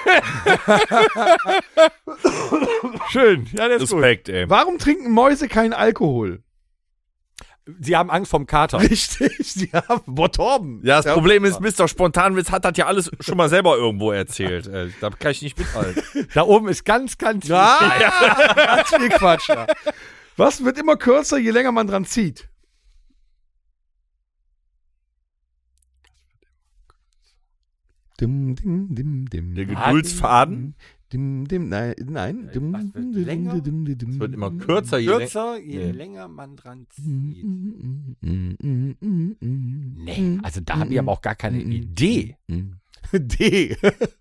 Schön. Ja, der ist gut. Respekt, ey. Warum trinken Mäuse keinen Alkohol? Sie haben Angst vom Kater. Richtig, sie haben. Boah, Torben. Ja, das Problem ist, Mr. Spontanwitz hat das ja alles schon mal selber irgendwo erzählt. Da kann ich nicht mithalten. Da oben ist ganz viel. Ja, ganz viel Quatsch. Ja. Was wird immer kürzer, je länger man dran zieht? Dim, dim, dim, dim. Der Geduldsfaden Dim, dim, nein. Dim, Was wird dim, länger? dim, dim, dim, wird immer dim. kürzer, je Kürzer, je Nee. länger man dran zieht. Nee, also da haben die aber auch gar keine Idee. D.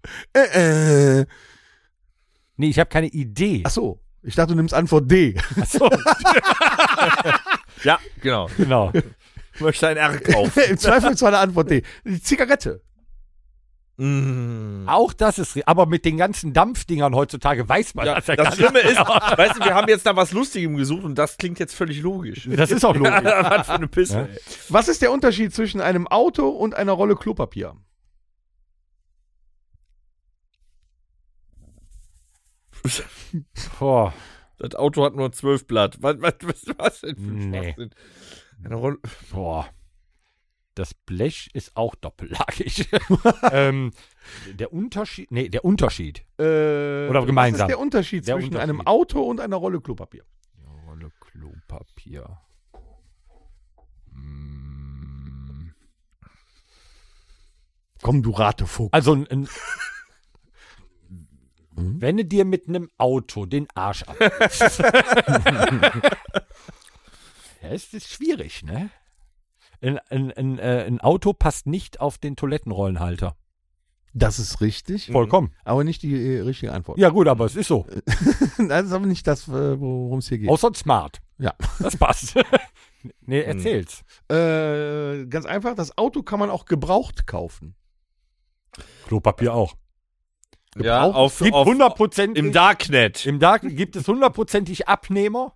Nee, ich habe keine Idee. Ach so, ich dachte, du nimmst Antwort D. Achso, Ja, genau. genau. Ich möchte ein R kaufen. Im Zweifel war eine Antwort D. Die Zigarette. Auch das ist, aber mit den ganzen Dampfdingern heutzutage weiß man Ja, das ja das gar Schlimme nicht. ist, weißt du, wir haben jetzt da was Lustigem gesucht und das klingt jetzt völlig logisch. Das ist auch logisch. Was für eine Pisse, Ja. ey. Was ist der Unterschied zwischen einem Auto und einer Rolle Klopapier? Boah, Das Auto hat nur 12 Blatt. Was denn für ein Nee. Schwachsinn? Eine Rolle. boah. Das Blech ist auch doppellagig. Der Unterschied, der Unterschied. Oder gemeinsam. Was ist der Unterschied Der zwischen Unterschied. einem Auto und einer Rolle Klopapier? Rolle Klopapier. Komm, du Ratefuchs. Also wenn du dir mit einem Auto den Arsch abwischst. Ja, es ist schwierig, ne? Ein Auto passt nicht auf den Toilettenrollenhalter. Das ist richtig, Vollkommen. aber nicht die richtige Antwort. Ja gut, aber es ist so. Das ist aber nicht das, worum es hier geht. Außer smart. Ja. Das passt. Nee, erzähl's. Ganz einfach, das Auto kann man auch gebraucht kaufen. Klopapier auch. Ja, Gibt 100% im Darknet. Im Dark gibt es 100%ig Abnehmer.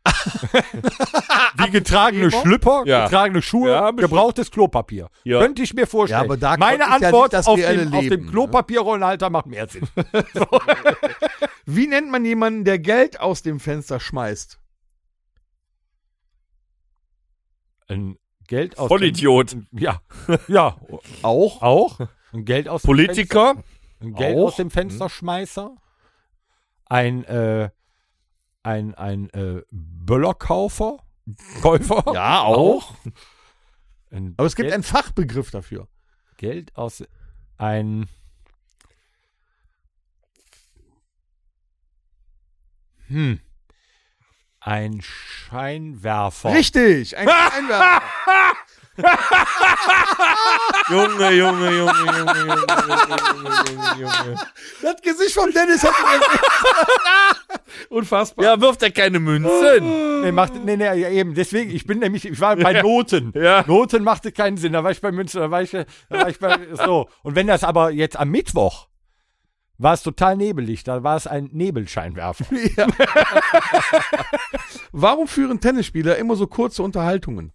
Wie getragene Schlüpper, Ja. getragene Schuhe, Ja, bestimmt. gebrauchtes Klopapier. Ja. Könnte ich mir vorstellen. Ja, aber da Meine ist ja Antwort nicht das auf reelle dem Leben, ne? Klopapierrollenhalter macht mehr Sinn. Wie nennt man jemanden, der Geld aus dem Fenster schmeißt? Ein Geld aus Vollidiot. Dem, ja, ja, Auch? ein Geld aus Politiker. dem Fenster, ein Geld Auch. aus dem Fensterschmeißer, ein Böllerkäufer, Käufer. Ja, auch. Ein Aber es gibt Geld, einen Fachbegriff dafür. Geld aus ein ein Scheinwerfer. Richtig, ein Scheinwerfer. Junge. Das Gesicht von Dennis hätte mir unfassbar. Ja, wirft er keine Münzen? Nee, ja, eben. Deswegen, ich war bei Noten. Ja. Noten machte keinen Sinn. Da war ich bei Münzen, da war ich bei, so. Und wenn das aber jetzt am Mittwoch war es total nebelig, da war es ein Nebelscheinwerfer. Ja. Warum führen Tennisspieler immer so kurze Unterhaltungen?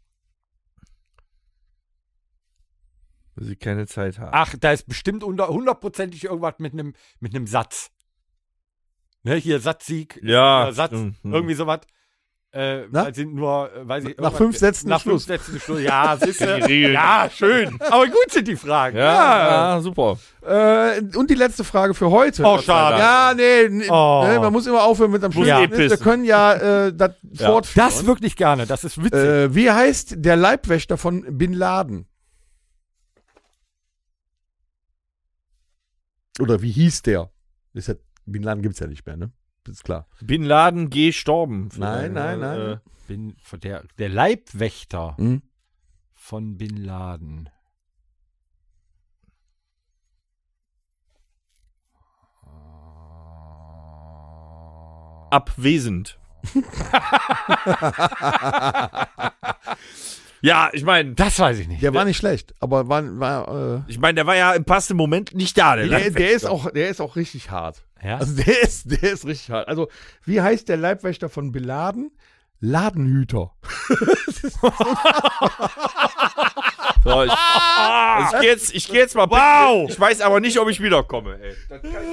Weil sie keine Zeit haben. Ach, da ist bestimmt hundertprozentig irgendwas mit einem Satz. Ne, hier Satzsieg. Ja, oder Satz, stimmt. irgendwie sowas. Weil sie nur, weil sie Nach 5 Sätzen nach Schluss. 5 Sätzen Schluss. Ja, siehst du. Die Regeln. Ja, schön. Aber gut sind die Fragen. Ja, super. Und die letzte Frage für heute. Oh, schade. Ja, nee, Oh. ne, man muss immer aufhören mit am Schluss. Ja. Wir können ja das fortführen. Das wirklich gerne. Das ist witzig. Wie heißt der Leibwächter von Bin Laden? Oder wie hieß der? Bin Laden gibt es ja nicht mehr, ne? Das ist klar. Bin Laden gestorben. Nein. Der Leibwächter Hm? von Bin Laden. Abwesend. Ja, ich meine, Das weiß ich nicht. Der war nicht schlecht, aber war der war ja im passenden Moment nicht da. der ist auch richtig hart. Ja? Also der ist richtig hart. Also, wie heißt der Leibwächter von Bin Laden? Ladenhüter. So, ich geh jetzt mal. Wow! Ich weiß aber nicht, ob ich wiederkomme, ey.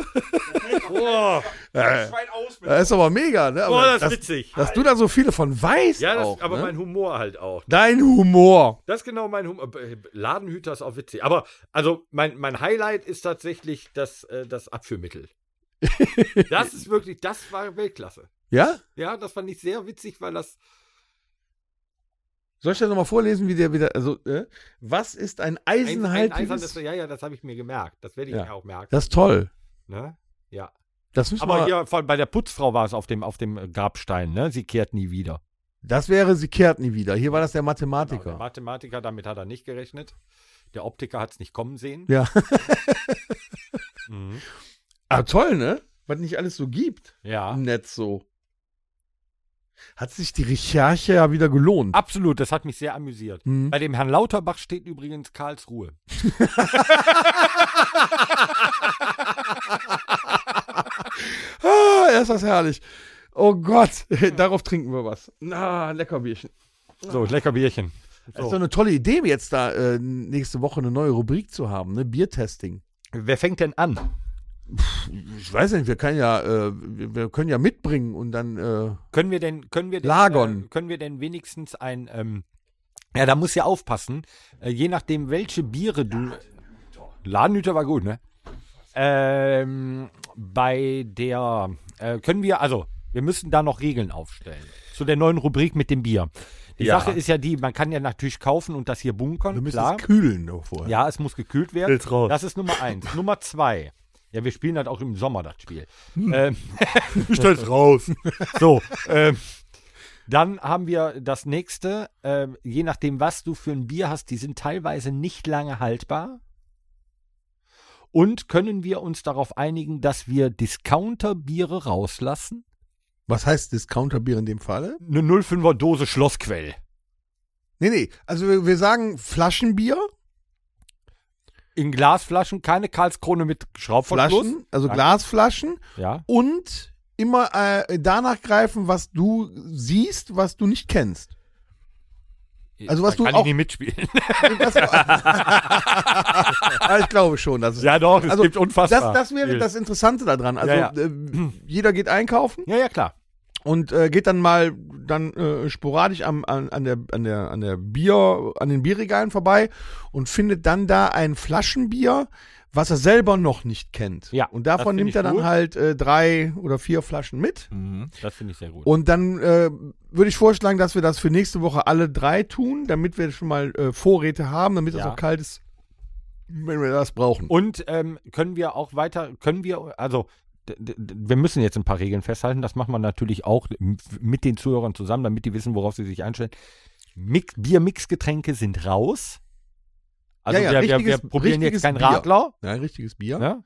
Das ist aber mega, ne? Aber das ist witzig. dass du da so viele von weißt Ja, auch, aber ne? mein Humor halt auch. Dein Humor. Das ist genau mein Humor. Ladenhüter ist auch witzig. Aber also mein Highlight ist tatsächlich das Abführmittel. Das ist wirklich, das war Weltklasse. Ja? Ja, das fand ich sehr witzig, weil das. Soll ich das nochmal vorlesen, wie der wieder, also, was ist ein eisenhaltiges? Ja, das habe ich mir gemerkt. Das werde ich Ja. mir auch merken. Das ist toll. Ne? Ja. Das müssen Aber wir, hier bei der Putzfrau war es auf dem Grabstein, ne? Sie kehrt nie wieder. das wäre, sie kehrt nie wieder. Hier war das der Genau, Mathematiker. der Mathematiker, damit hat er nicht gerechnet. Der Optiker hat es nicht kommen sehen. Ja. Mhm. Ah, toll, ne? Was nicht alles so gibt Ja. im Netz so. Hat sich die Recherche ja wieder gelohnt. Absolut, das hat mich sehr amüsiert. Hm. Bei dem Herrn Lauterbach steht übrigens Karlsruhe. Ist das herrlich. Oh Gott, darauf trinken wir was. Na, lecker Bierchen. So, lecker Bierchen. Das ist doch eine tolle Idee, jetzt da nächste Woche eine neue Rubrik zu haben, ne? Biertesting. Wer fängt denn an? Ich weiß nicht, wir können ja mitbringen und dann Können wir denn Lagern. Können wir denn wenigstens ein ja, da muss ja aufpassen, je nachdem welche Biere du Ladenhüter war gut, ne? Bei der können wir müssen da noch Regeln aufstellen zu der neuen Rubrik mit dem Bier. Die Ja. Sache ist ja die, man kann ja natürlich kaufen und das hier bunkern, wir müssen klar. es kühlen noch vorher. Ja, es muss gekühlt werden. Will's raus. Das ist Nummer 1. Nummer 2. Ja, wir spielen halt auch im Sommer das Spiel. Stell's raus. So, dann haben wir das nächste. Je nachdem, was du für ein Bier hast, die sind teilweise nicht lange haltbar. Und können wir uns darauf einigen, dass wir Discounter-Biere rauslassen? Was heißt Discounterbier in dem Falle? Eine 0,5er Dose Schlossquell. Nee. Also wir sagen Flaschenbier. In Glasflaschen, keine Karlskrone mit Schraubverschluss. Flaschen, also Nein. Glasflaschen. Ja. Und immer danach greifen, was du siehst, was du nicht kennst. Also was Da du kann auch- ich nicht mitspielen. Ich glaube schon, dass es Ja doch, es Also, gibt unfassbar. das wäre viel. das Interessante daran. Also Ja, jeder geht einkaufen Ja, klar. und geht dann mal sporadisch an den Bierregalen vorbei und findet dann da ein Flaschenbier, was er selber noch nicht kennt. Ja, und das davon find nimmt ich er dann gut. halt 3 oder 4 Flaschen mit. Das finde ich sehr gut. Und dann würde ich vorschlagen, dass wir das für nächste Woche alle 3 tun, damit wir schon mal Vorräte haben, damit es Ja. auch kalt ist, wenn wir das brauchen. Und können wir auch weiter, also wir müssen jetzt ein paar Regeln festhalten, das machen wir natürlich auch mit den Zuhörern zusammen, damit die wissen, worauf sie sich einstellen. Bier-Mix-Getränke sind raus. Also Ja, wir richtiges- probieren jetzt richtiges kein Bier. Radler. Ja, ein richtiges Bier. Ne?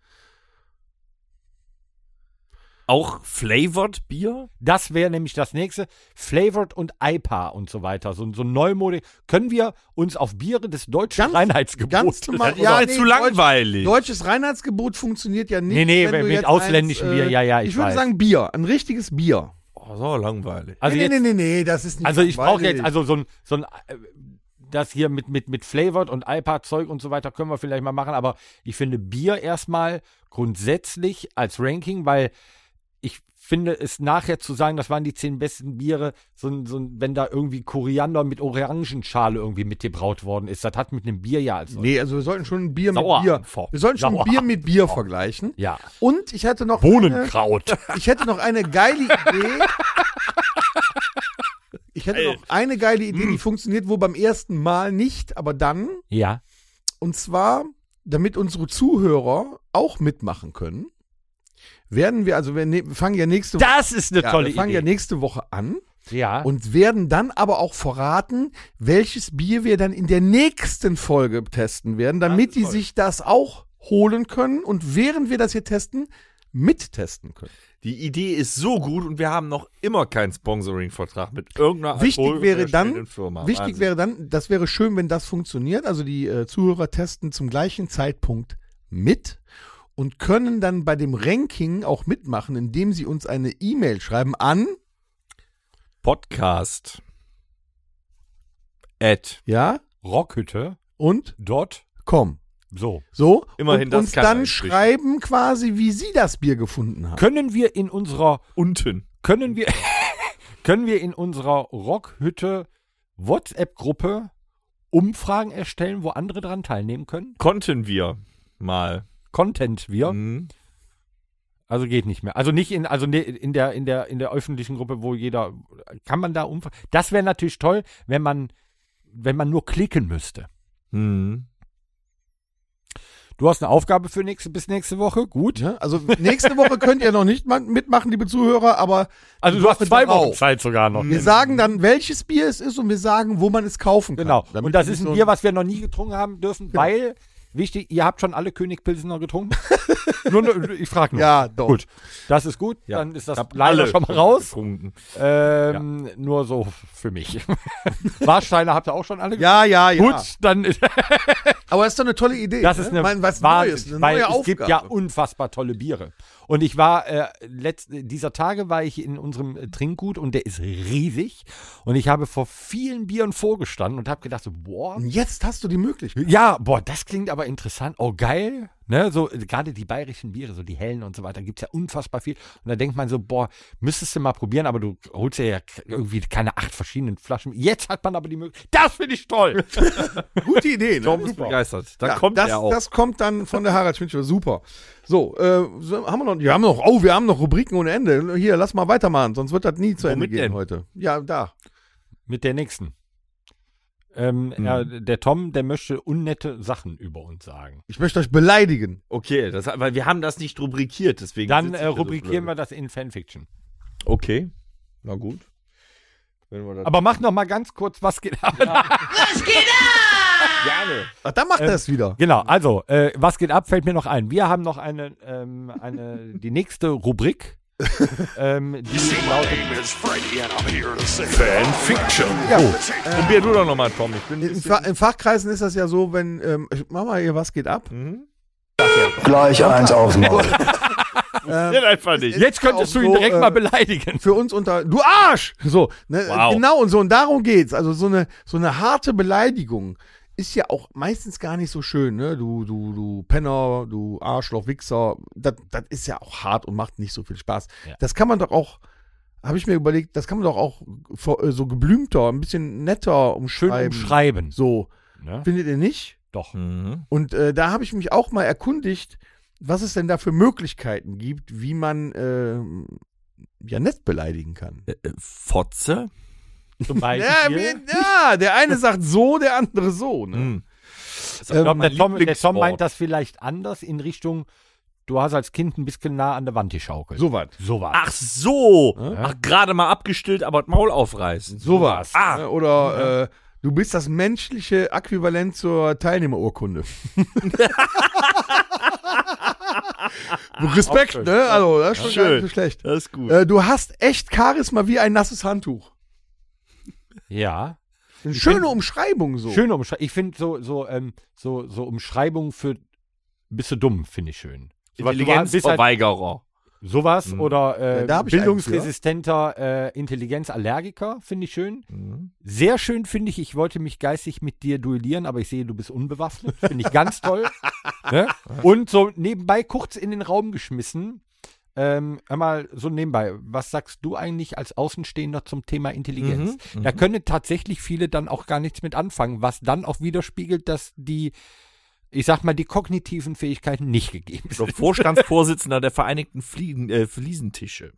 Auch Flavored Bier? Das wäre nämlich das nächste. Flavored und IPA und so weiter. So Neumode. Können wir uns auf Biere des deutschen Ganz Reinheitsgebots normal. Ja, Ja, ist nee, zu langweilig. Deutsches Reinheitsgebot funktioniert ja nicht. Nee, wenn du mit jetzt ausländischem Bier, ja, ich ich würde weiß. sagen Bier, ein richtiges Bier. Oh, so langweilig. Also jetzt, Nee, das ist nicht Also ich brauche langweilig. jetzt, also so ein das hier mit Flavored und IPA-Zeug und so weiter können wir vielleicht mal machen, aber ich finde Bier erstmal grundsätzlich als Ranking, weil ich finde es nachher zu sagen, das waren die 10 besten Biere, wenn da irgendwie Koriander mit Orangenschale irgendwie mitgebraut worden ist, das hat mit einem Bier ja als Nee, also wir sollten schon ein Bier Sauer- mit Bier. Wir sollten schon Sauer- Bier mit Bier vergleichen. ja. Und ich hatte noch Bohnenkraut. ich hätte noch eine geile Idee. Ich hätte noch eine geile Idee, die funktioniert wohl beim ersten Mal nicht, aber dann. Ja. Und zwar, damit unsere Zuhörer auch mitmachen können, werden wir, also wir fangen ja nächste Woche. Das ist eine tolle wir fangen Idee. ja nächste Woche an Ja. und werden dann aber auch verraten, welches Bier wir dann in der nächsten Folge testen werden, damit die sich das auch holen können und während wir das hier testen, mittesten können. Die Idee ist so gut und wir haben noch immer keinen Sponsoring-Vertrag mit irgendeiner Wichtig wäre alkoholherstellenden Firma. Wahnsinn. wäre dann, das wäre schön, wenn das funktioniert. Also die Zuhörer testen zum gleichen Zeitpunkt mit und können dann bei dem Ranking auch mitmachen, indem sie uns eine E-Mail schreiben an, Podcast. ja, Rockhütte. und Dort. komm. So. So, Immerhin und das uns kann dann einstrichen. schreiben quasi, wie sie das Bier gefunden haben. Können wir in unserer Unten. können wir in unserer Rockhütte WhatsApp-Gruppe Umfragen erstellen, wo andere dran teilnehmen können? Konnten wir mal. Content wir. Mhm. Also geht nicht mehr. Also nicht in der öffentlichen Gruppe, wo jeder, kann man da umfragen? Das wäre natürlich toll, wenn man nur klicken müsste. Mhm. Du hast eine Aufgabe für bis nächste Woche, gut. Ja, also nächste Woche könnt ihr noch nicht mitmachen, liebe Zuhörer, aber Also die du hast Woche 2 darauf. Wochen Zeit sogar noch. Wir sagen dann, welches Bier es ist und wir sagen, wo man es kaufen kann. Genau. Damit Und das wir ist nicht ein so Bier, was wir noch nie getrunken haben dürfen, weil, wichtig, ihr habt schon alle König Pilsener getrunken. ich frage nur. Ja, doch. Gut, das ist gut. Ja. Dann ist das Hab leider alle schon mal raus. getrunken. Nur so für mich. Warsteiner habt ihr auch schon alle Ja. Gut, dann ist Aber das ist doch eine tolle Idee. das ist eine was Wahnsinn, Neues, eine weil neue es Aufgabe. gibt ja unfassbar tolle Biere. Und ich war, dieser Tage war ich in unserem Trinkgut und der ist riesig. Und ich habe vor vielen Bieren vorgestanden und habe gedacht so, boah, Und jetzt hast du die Möglichkeit. ja, boah, das klingt aber interessant. Oh, geil. Ne, so gerade die bayerischen Biere, so die hellen und so weiter, gibt es ja unfassbar viel. Und da denkt man so, boah, müsstest du mal probieren, aber du holst ja irgendwie keine 8 verschiedenen Flaschen. Jetzt hat man aber die Möglichkeit. Das finde ich toll. Gute Idee. Ne? Tom ist begeistert. Dann Ja, kommt das, er auch. Das kommt dann von der Harald Schmidt Show. Super. So, haben wir noch Rubriken ohne Ende. Hier, lass mal weitermachen, sonst wird das nie zu Ende Womit gehen denn? heute. Ja, da. Mit der nächsten. Ja, der Tom, der möchte unnette Sachen über uns sagen. Ich möchte euch beleidigen. Okay, weil wir haben das nicht rubrikiert, deswegen. Dann sitze ich hier so rubrikieren wir blöd. das in Fanfiction. Okay, na gut. Wenn wir das Aber mach noch mal ganz kurz, was geht ab? Was geht ab? Gerne. Ach, dann macht er es wieder. Genau, also, was geht ab, fällt mir noch ein. Wir haben noch die nächste Rubrik. Die lautet Fanfiction. Ja, Probier du doch nochmal, Tom. Ich bin in Fachkreisen ist das ja so, wenn, mach mal hier, was geht ab? Gleich eins aufs Maul. einfach nicht. Jetzt könntest du ihn so, direkt mal beleidigen. Für uns du Arsch! So, ne, Wow. genau, und so, und darum geht's. Also so eine harte Beleidigung ist ja auch meistens gar nicht so schön, ne? Du Penner, du Arschloch, Wichser, das ist ja auch hart und macht nicht so viel Spaß. Ja. Das kann man doch auch, habe ich mir überlegt, das kann man doch auch so geblümter, ein bisschen netter Schön umschreiben. umschreiben. So, Ne? findet ihr nicht? Doch. Mhm. Und da habe ich mich auch mal erkundigt, was es denn da für Möglichkeiten gibt, wie man ja nett beleidigen kann. Fotze? Zum Beispiel. Ja, der eine sagt so, der andere so. Ne? Mhm. Ich glaube, mein der Tom Lieblingswort. meint das vielleicht anders in Richtung, du hast als Kind ein bisschen nah an der Wand geschaukelt. So was. So was. Ach so. Ja. Ach, gerade mal abgestillt, aber das Maul aufreißen. So was. Ah. Oder du bist das menschliche Äquivalent zur Teilnehmerurkunde. Respekt, schön. ne? Also, das ist schon Schön. gar nicht so schlecht. Das ist gut. Du hast echt Charisma wie ein nasses Handtuch. Ja. Eine schöne Umschreibung so. Schöne Umschreibung. Ich finde so Umschreibungen für bist du dumm, finde ich schön. Bist halt Intelligenzverweigerer. sowas oder da hab ich bildungsresistenter Intelligenzallergiker, finde ich schön. Sehr schön finde ich wollte mich geistig mit dir duellieren, aber ich sehe, du bist unbewaffnet. Finde ich ganz toll. Ne? Und so nebenbei kurz in den Raum geschmissen. Einmal so nebenbei, was sagst du eigentlich als Außenstehender zum Thema Intelligenz? Da können tatsächlich viele dann auch gar nichts mit anfangen, was dann auch widerspiegelt, dass die kognitiven Fähigkeiten nicht gegeben So, sind. Vorstandsvorsitzender der Vereinigten Fliesentische.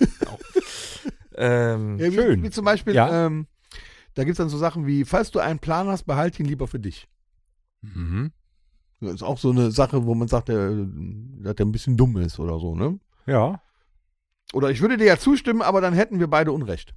Ja, schön. Wie zum Beispiel, Ja. da gibt es dann so Sachen wie, falls du einen Plan hast, behalte ihn lieber für dich. Mhm. Das ist auch so eine Sache, wo man sagt, dass der ein bisschen dumm ist oder so, ne? Ja. Oder ich würde dir ja zustimmen, aber dann hätten wir beide Unrecht.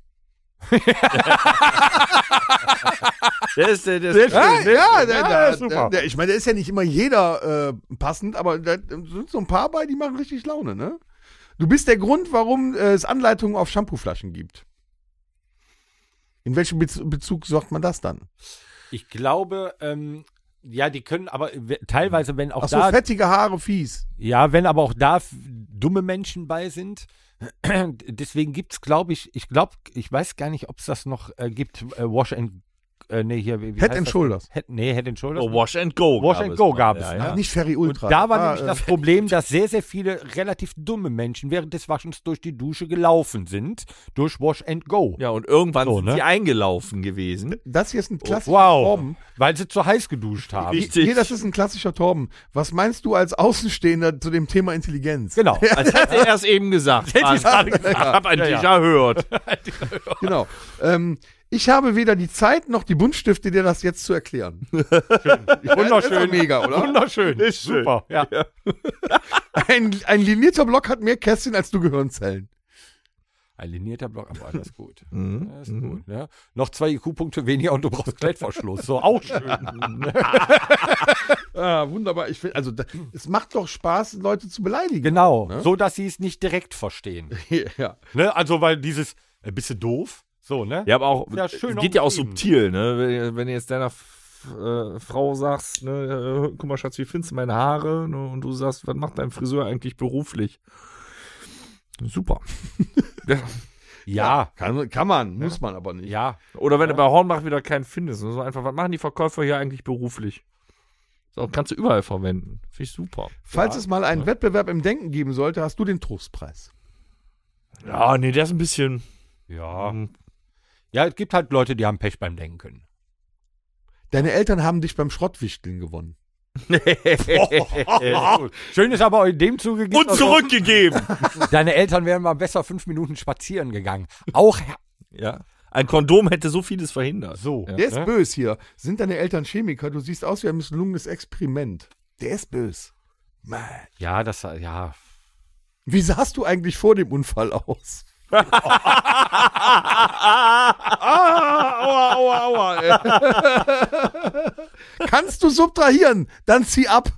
Der ist schön. super. Ich meine, da ist ja nicht immer jeder passend, aber da sind so ein paar bei, die machen richtig Laune, ne? Du bist der Grund, warum es Anleitungen auf Shampooflaschen gibt. In welchem Bezug sagt man das dann? Ich glaube, ja, die können aber teilweise, wenn auch Ach so, da, fettige Haare, fies. ja, wenn aber auch da dumme Menschen bei sind, deswegen gibt's, glaube ich, ich weiß gar nicht, ob es das noch gibt, Wash and, wie Head heißt and das? Shoulders. Head and Shoulders. Oh, Wash and Go. Wash and Go gab es, Ja, ne? ja. Nicht Ferry Und Ultra. da war nämlich das Problem, dass sehr, sehr viele relativ dumme Menschen während des Waschens durch die Dusche gelaufen sind, durch Wash and Go. Ja, und irgendwann So, sind ne? sie eingelaufen gewesen. Das hier ist ein klassischer Wow, Torben. weil sie zu heiß geduscht haben. Richtig. Nee, das ist ein klassischer Torben. Was meinst du als Außenstehender zu dem Thema Intelligenz? Genau. Als hätte er es eben gesagt. Hätte ich gerade gesagt. Ich habe ein Ja, ja. Déjà hört. Genau. Ich habe weder die Zeit noch die Buntstifte, dir das jetzt zu erklären. Wunderschön. Mega, oder? Wunderschön. Ist schön. Super. Ja. Ein linierter Block hat mehr Kästchen als du Gehirnzellen. Ein linierter Block, aber das ist gut. Mhm. Das ist gut, ne? Noch 2 IQ-Punkte weniger und du brauchst Klettverschluss. So, auch schön. Wunderbar. Ich find, also es macht doch Spaß, Leute zu beleidigen. Genau, Ne? so dass sie es nicht direkt verstehen. Ja. Ne? Also, weil dieses, bist du doof? So, ne? Ja, aber auch, Ja, schön es geht ja auch umschrieben. subtil, ne? Wenn du jetzt deiner Frau sagst, ne, guck mal, Schatz, wie findest du meine Haare? Ne? Und du sagst, was macht dein Friseur eigentlich beruflich? Super. Ja. Kann man, muss man aber nicht. Ja. Oder wenn du bei Hornbach wieder keinen findest, so einfach, was machen die Verkäufer hier eigentlich beruflich? So, kannst du überall verwenden. Finde ich super. Falls es mal einen Wettbewerb im Denken geben sollte, hast du den Trostpreis. Ja, nee, der ist ein bisschen. Ja. Ja, es gibt halt Leute, die haben Pech beim Denken. Deine Eltern haben dich beim Schrottwichteln gewonnen. Schön ist aber in dem Zuge Und zurückgegeben. deine Eltern wären mal besser 5 Minuten spazieren gegangen. Auch Ja. Ein Kondom hätte so vieles verhindert. so. Der ist ne? bös hier. Sind deine Eltern Chemiker? Du siehst aus wie ein misslungenes Experiment. Der ist bös. Mann. Ja, ja. Wie sahst du eigentlich vor dem Unfall aus? Aua. Kannst du subtrahieren? Dann zieh ab.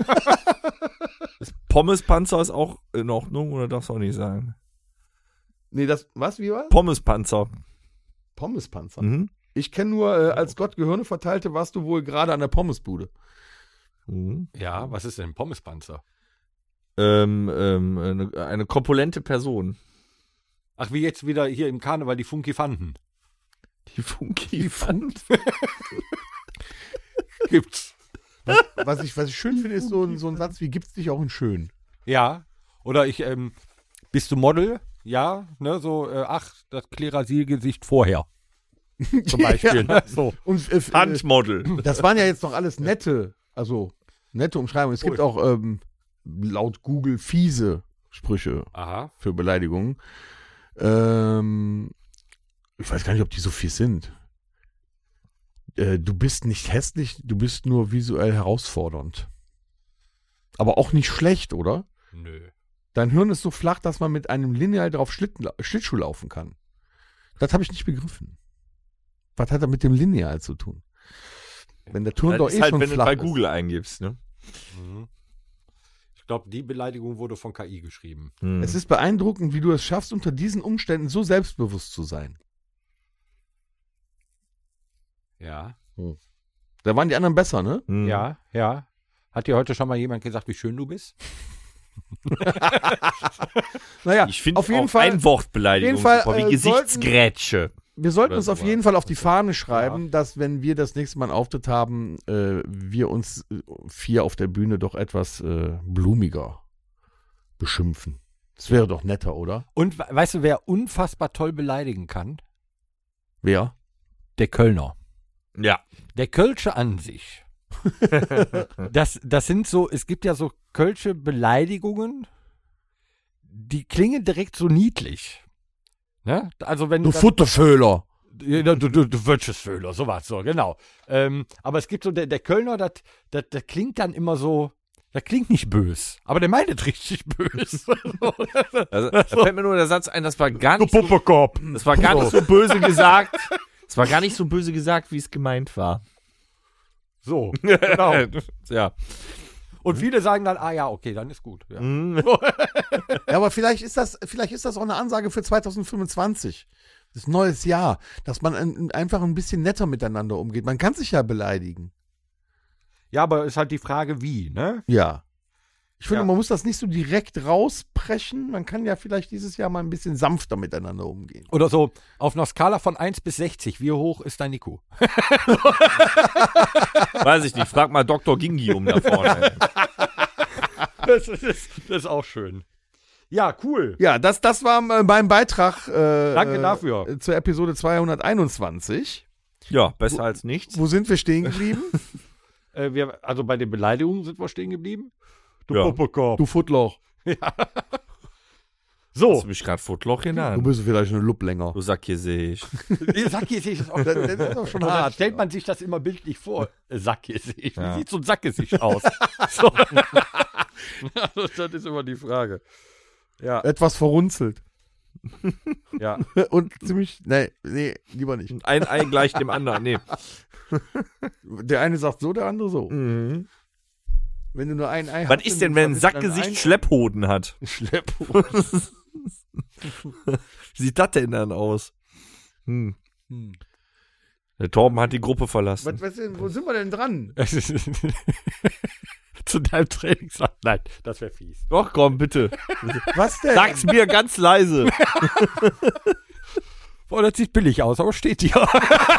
Pommespanzer ist auch in Ordnung, oder darfst du auch nicht sagen? Nee, wie war? Pommespanzer. Pommespanzer. Mhm. Ich kenne nur, als Gott Gehirne verteilte, warst du wohl gerade an der Pommesbude. Mhm. Ja, was ist denn ein Pommespanzer? Eine korpulente Person. Ach, wie jetzt wieder hier im Karneval die Funky-Fanden. Die Funky Fund. Gibt's. Was ich schön finde, ist so ein Satz wie, gibt's dich auch in schön? Ja. Oder bist du Model? Ja, ne, so, ach, das Klerasil-Gesicht vorher. Zum Beispiel, ne? So. Und Handmodel. das waren ja jetzt noch alles nette Umschreibungen. Es gibt auch laut Google fiese Sprüche Aha. für Beleidigungen. Ich weiß gar nicht, ob die so fies sind. Du bist nicht hässlich, du bist nur visuell herausfordernd. Aber auch nicht schlecht, oder? Nö. Dein Hirn ist so flach, dass man mit einem Lineal drauf Schlittschuh laufen kann. Das habe ich nicht begriffen. Was hat er mit dem Lineal zu tun? Wenn der Turm doch Das ist halt, schon wenn du flach bei ist. Google eingibst, ne? Mhm. Ich glaube, die Beleidigung wurde von KI geschrieben. Hm. Es ist beeindruckend, wie du es schaffst, unter diesen Umständen so selbstbewusst zu sein. Ja. Da waren die anderen besser, ne? Hm. Ja, ja. Hat dir heute schon mal jemand gesagt, wie schön du bist? Naja, Ich finde auf jeden auch Fall, Einwortbeleidigung auf jeden Fall, super, wie Gesichtsgrätsche. wir sollten oder uns auf sowas. jeden Fall auf die Fahne schreiben, dass wenn wir das nächste Mal einen Auftritt haben, wir uns 4 auf der Bühne doch etwas blumiger beschimpfen. Das wäre doch netter, oder? Und weißt du, wer unfassbar toll beleidigen kann? Wer? Der Kölner. Ja. Der Kölsche an sich. das sind so, es gibt ja so Kölsche Beleidigungen, die klingen direkt so niedlich. Ne? Also wenn Du das- Futtervöhler. Ja, du Wirtschaftsführer, sowas, so, genau. Aber es gibt so, der Kölner, das klingt dann immer so, das klingt nicht bös, aber der meint es richtig bös. Also, da fällt mir nur der Satz ein, das war gar nicht so, Puppekopf. das war gar nicht so böse gesagt. Es war gar nicht so böse gesagt, wie es gemeint war. So, genau. Ja. Und viele sagen dann, ja, okay, dann ist gut. Ja. Ja, aber vielleicht ist das auch eine Ansage für 2025. Das ist ein neues Jahr, dass man einfach ein bisschen netter miteinander umgeht. Man kann sich ja beleidigen. Ja, aber ist halt die Frage, wie, ne? Ja. Ich finde, Ja. man muss das nicht so direkt rausprechen. Man kann ja vielleicht dieses Jahr mal ein bisschen sanfter miteinander umgehen. Oder so, auf einer Skala von 1 bis 60, wie hoch ist dein IQ? Weiß ich nicht. Frag mal Dr. Gingium da vorne. Das ist auch schön. Ja, cool. Ja, das war mein Beitrag Danke dafür. zur Episode 221. Ja, besser als nichts. Wo sind wir stehen geblieben? Also bei den Beleidigungen sind wir stehen geblieben. Du Ja. Puppekopf. Du Footloch. So, Hast du mich gerade Futloch Du genannt? bist vielleicht eine Lupp länger. Du Sackgesicht. Sackgesicht ist auch Das ist doch schon Aber dann hart. stellt man sich das immer bildlich vor. Sackgesicht. Wie Ja. sieht so ein Sackgesicht aus? So. Das ist immer die Frage. Ja, Etwas verrunzelt. ja. Und ziemlich. Nee, lieber nicht. Ein Ei gleich dem anderen. Nee. Der eine sagt so, der andere so. Mhm. Wenn du nur ein Ei Was hast, ist dann denn, wenn ein bist du dann Sackgesicht Schlepphoden hat? Schlepphoden. Wie sieht das denn dann aus? Der Torben hat die Gruppe verlassen. Wo sind wir denn dran? Zu deinem Trainingssack. Nein, das wäre fies. Doch, komm, bitte. Was denn? Sag's mir ganz leise. Boah, das sieht billig aus, aber steht hier.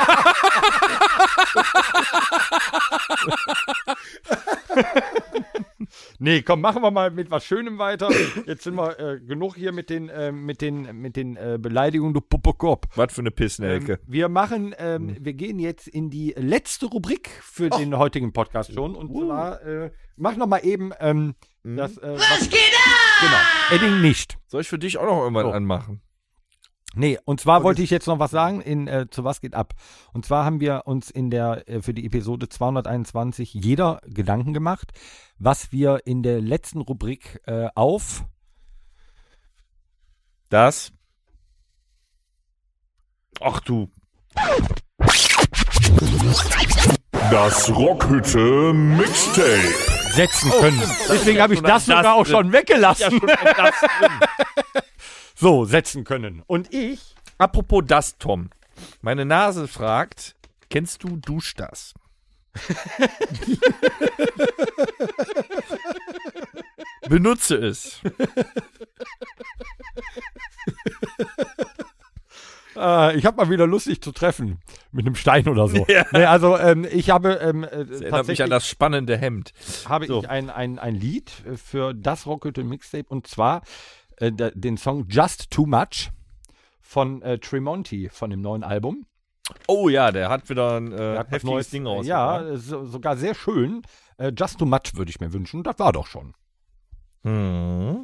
Nee, komm, machen wir mal mit was Schönem weiter. Jetzt sind wir genug hier mit den Beleidigungen, du Puppekopf. Was für eine Pissnelke. Wir gehen jetzt in die letzte Rubrik für den heutigen Podcast schon. Und zwar, mach noch mal eben das. Was geht ab? Genau, Edding nicht. Soll ich für dich auch noch irgendwann So. anmachen? Nee, und zwar wollte ich jetzt noch was sagen zu was geht ab. Und zwar haben wir uns für die Episode 221 jeder Gedanken gemacht, was wir in der letzten Rubrik auf Das? Ach du. Das Rockhütte Mixtape. Setzen können. Deswegen habe ich das schon ein sogar auch Das schon weggelassen. So, setzen können. Und ich? Apropos das, Tom. Meine Nase fragt, kennst du Dusch das? Benutze es. Ich habe mal wieder Lust, dich zu treffen. Mit einem Stein oder so. Ja. Nee, also, ich habe Das erinnert mich tatsächlich an das spannende Hemd. habe So. ich ein Lied für das Rockhütte Mixtape und zwar den Song Just Too Much von Tremonti von dem neuen Album. Oh ja, der hat wieder ein Er hat was heftiges Ding raus. Ja, sogar sehr schön. Just Too Much würde ich mir wünschen. Das war doch schon. Hm.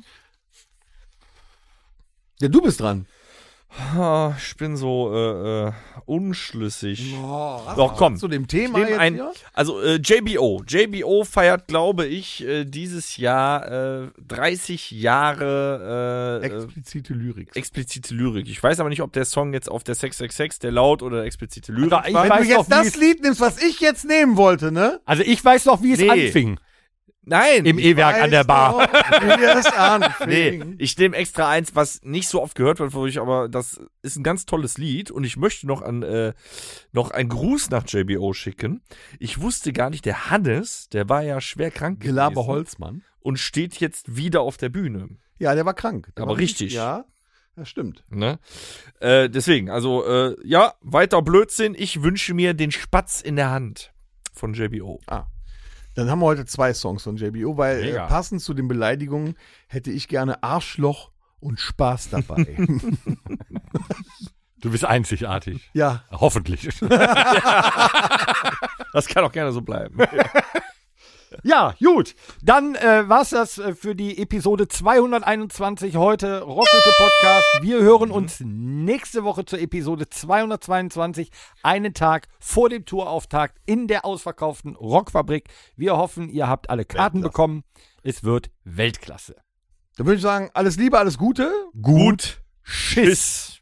Ja, du bist dran. Ich bin so unschlüssig. Doch, Doch, komm. Zu dem Thema Nehmen jetzt ein, hier? also JBO. JBO feiert, glaube ich, dieses Jahr 30 Jahre Explizite Lyrik. explizite Lyrik. Ich weiß aber nicht, ob der Song jetzt auf der 666 der Laut oder der explizite Lyrik Also, ich war. weiß Wenn du jetzt doch, wie das Lied nimmst, was ich jetzt nehmen wollte, ne? Also ich weiß noch, wie es Nee. anfing. Nein, Im E-Werk an der Bar. Wie es nee, anfing. ich nehme extra eins, was nicht so oft gehört wird, wo ich aber, das ist ein ganz tolles Lied und ich möchte noch einen Gruß nach JBO schicken. Ich wusste gar nicht, der Hannes, der war ja schwer krank Gelaber gewesen Holzmann. und steht jetzt wieder auf der Bühne. Ja, der war krank. Der Aber war richtig. Ja, das stimmt. Ne? Deswegen, also ja, weiter Blödsinn. Ich wünsche mir den Spatz in der Hand von JBO. Dann haben wir heute 2 Songs von JBO, weil Mega. passend zu den Beleidigungen hätte ich gerne Arschloch und Spaß dabei. Du bist einzigartig. Ja, Hoffentlich. Das kann auch gerne so bleiben. Ja, gut. Dann war's das für die Episode 221 heute Rockhütte Podcast. Wir hören uns nächste Woche zur Episode 222, einen Tag vor dem Tourauftakt in der ausverkauften Rockfabrik. Wir hoffen, ihr habt alle Karten bekommen. Es wird Weltklasse. dann würde ich sagen, alles Liebe, alles Gute. Gut. Schiss.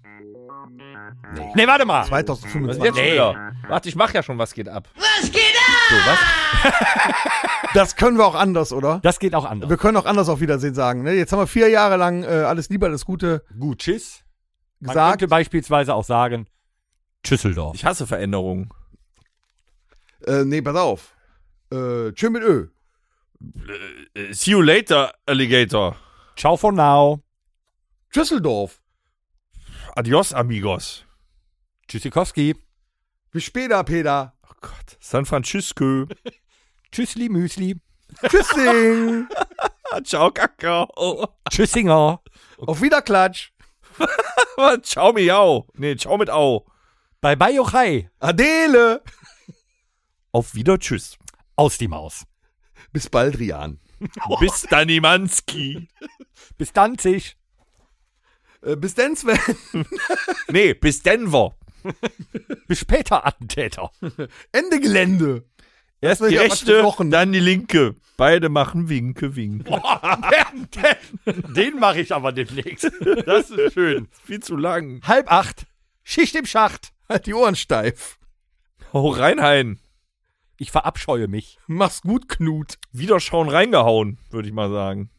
Nee, warte mal. 2025. Jetzt wieder. Warte, ich mach ja schon, was geht ab. Was geht ab? So, was? Das können wir auch anders, oder? Das geht auch anders. Wir können auch anders auf Wiedersehen sagen. Ne? Jetzt haben wir 4 Jahre lang alles Liebe, alles Gute Gut, tschüss. Man gesagt. könnte beispielsweise auch sagen, Tschüsseldorf. Ich hasse Veränderungen. Nee, pass auf. Tschö mit Ö. See you later, Alligator. Ciao for now. Düsseldorf. Adios, amigos. Tschüssikowski. Bis später, Peter. Oh Gott. San Francisco. Tschüssli Müsli. Tschüssing. Ciao, Kakao. Tschüssinger. Auf Wiederklatsch. Ciao, miau. Nee, ciao mit Au. Bye bye, Jochai. Adele. Auf wieder, tschüss. Aus die Maus. Bis bald, Rian. Bis Danimanski. Bis Danzig. Bis denn, Sven. Nee, bis Denver. Bis später, Attentäter. Ende Gelände. Erst wird die ja was rechte, gebrochen. dann die linke. Beide machen Winke, Winke. Den mache ich aber demnächst. Das ist schön. Viel zu lang. 7:30. Schicht im Schacht. Halt die Ohren steif. Hau rein, Hein. Ich verabscheue mich. Mach's gut, Knut. Wiederschauen reingehauen, würde ich mal sagen.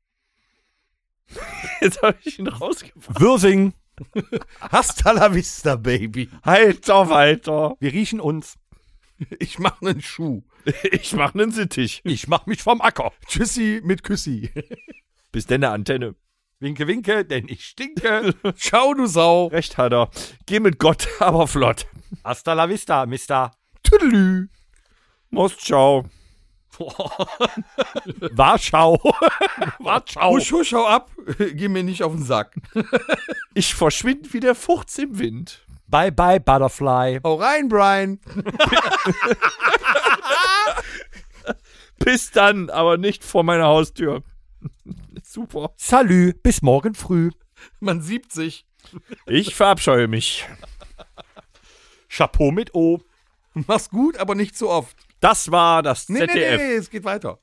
Jetzt habe ich ihn rausgebracht. Würsing. Hasta la vista, Baby. Heiter weiter. Wir riechen uns. Ich mach nen Schuh. Ich mach nen Sittich. Ich mach mich vom Acker. Tschüssi mit Küssi. Bis denn der Antenne. Winke, winke, denn ich stinke. Ciao, du Sau. Recht hat er. Geh mit Gott, aber flott. Hasta la vista, Mister. Tüdelü. Most ciao. Warschau. Warschau. Husch, husch, hau ab. Geh mir nicht auf den Sack. Ich verschwind wie der Furz im Wind. Bye bye, Butterfly. Hau rein, Brian. Bis dann, aber nicht vor meiner Haustür. Super. Salü, bis morgen früh. Man sieht sich. Ich verabscheue mich. Chapeau mit O. Mach's gut, aber nicht zu oft. Das war das ZDF. Nee, es geht weiter.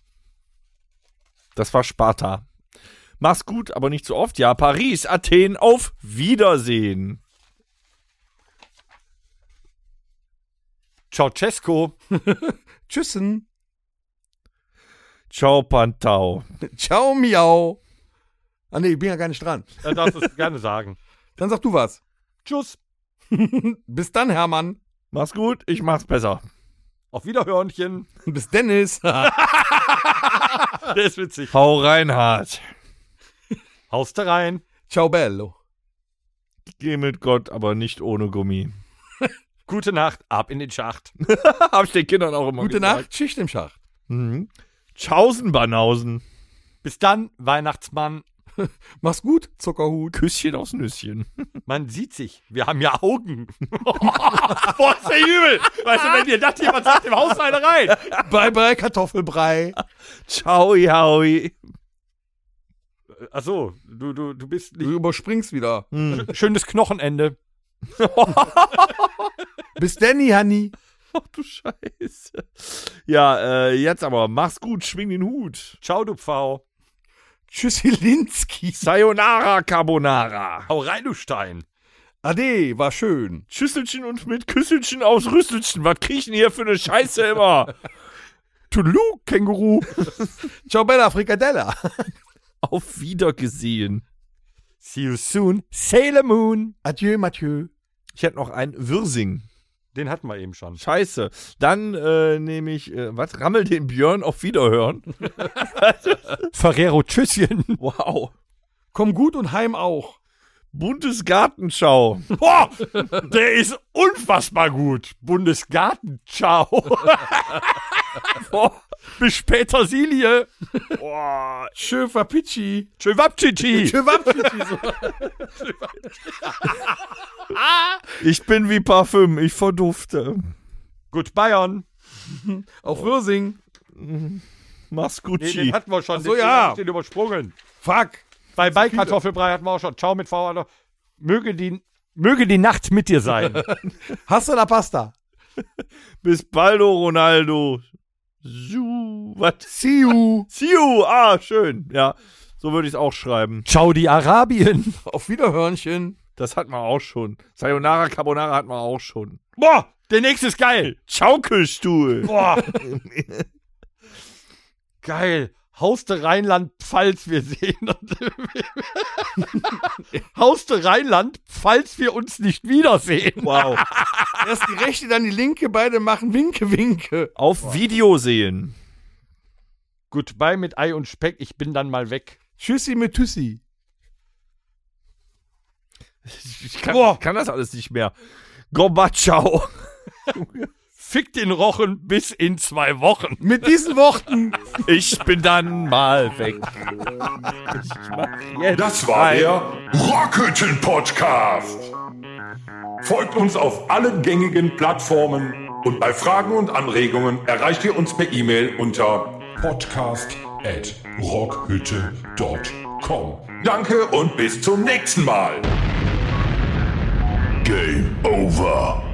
Das war Sparta. Mach's gut, aber nicht zu oft. Ja, Paris, Athen, auf Wiedersehen. Ceausescu. Tschüssen. Ciao, Pantau. Ciao, miau. Ah, nee, ich bin ja gar nicht dran. Er darf es gerne sagen. Dann sag du was. Tschüss. Bis dann, Hermann. Mach's gut, ich mach's besser. Auf Wiederhörnchen. Bis Dennis. Der ist witzig. Hau Reinhard. Haust da rein. Ciao, bello. Geh mit Gott, aber nicht ohne Gummi. Gute Nacht, ab in den Schacht. Hab ich den Kindern auch immer Gute gesagt. Nacht, Schicht im Schacht. Mhm. Tschaußen, Banausen. Bis dann, Weihnachtsmann. Mach's gut, Zuckerhut. Küsschen aus Nüsschen. Man sieht sich. Wir haben ja Augen. Boah, ist der übel. Weißt du, wenn dir das jemand sagt, im Haus eine rein. Bye, bye, Kartoffelbrei. Ciao, Jaui. Achso, du bist Du nicht. überspringst wieder. Schönes Knochenende. Bis Danny, Honey. Ach du Scheiße. Ja, jetzt aber. Mach's gut, schwing den Hut. Ciao, du Pfau. Tschüssilinski. Sayonara Carbonara. Hau rein, du Stein. Ade, war schön. Schüsselchen und mit Küsselchen aus Rüsselchen. Was krieg ich denn hier für eine Scheiße immer? Toodaloo, Känguru. Ciao, Bella, Frikadella. Auf Wiedergesehen. See you soon, Sailor Moon. Adieu, Mathieu. Ich hätte noch einen Wirsing. Den hatten wir eben schon. Scheiße. Dann nehme ich, Rammel den Björn auf Wiederhören. Ferrero Tschüsschen. Wow. Komm gut und heim auch. Buntes Gartenschau. Boah, der ist unfassbar gut. Bundesgartenschau. Boah, bis später, Silie. Boah. Schöferpitschi. Tschüwabtschichi. Ich bin wie Parfüm, ich verdufte. Gut, Bayern. Auf Würsing. Mach's gut, Nee, den hatten wir schon. Ach so, deswegen ja. hab ich den übersprungen. Fuck. Bei Kartoffelbrei hatten wir auch schon. Ciao mit V. Möge die Nacht mit dir sein. Hasta la Pasta. Bis baldo, Ronaldo. Was? See you. See you. Ah, schön. Ja, so würde ich es auch schreiben. Ciao, die Arabien. Auf Wiederhörnchen. Das hatten wir auch schon. Sayonara Carbonara hatten wir auch schon. Boah, der nächste ist geil. Schaukelstuhl. Boah. Geil. Hauste Rheinland-Pfalz, wir sehen uns. Hauste Rheinland-Pfalz, wir uns nicht wiedersehen. Wow. Erst die rechte, dann die linke, beide machen Winke, Winke. Auf Video sehen. Goodbye mit Ei und Speck, ich bin dann mal weg. Tschüssi mit Tüssi. Ich kann das alles nicht mehr. Gorbatschau. Fick den Rochen bis in 2 Wochen. Mit diesen Worten. Ich bin dann mal weg. Das war der Rockhütten-Podcast. Folgt uns auf allen gängigen Plattformen und bei Fragen und Anregungen erreicht ihr uns per E-Mail unter podcast@rockhütte.com. Danke und bis zum nächsten Mal. Game over.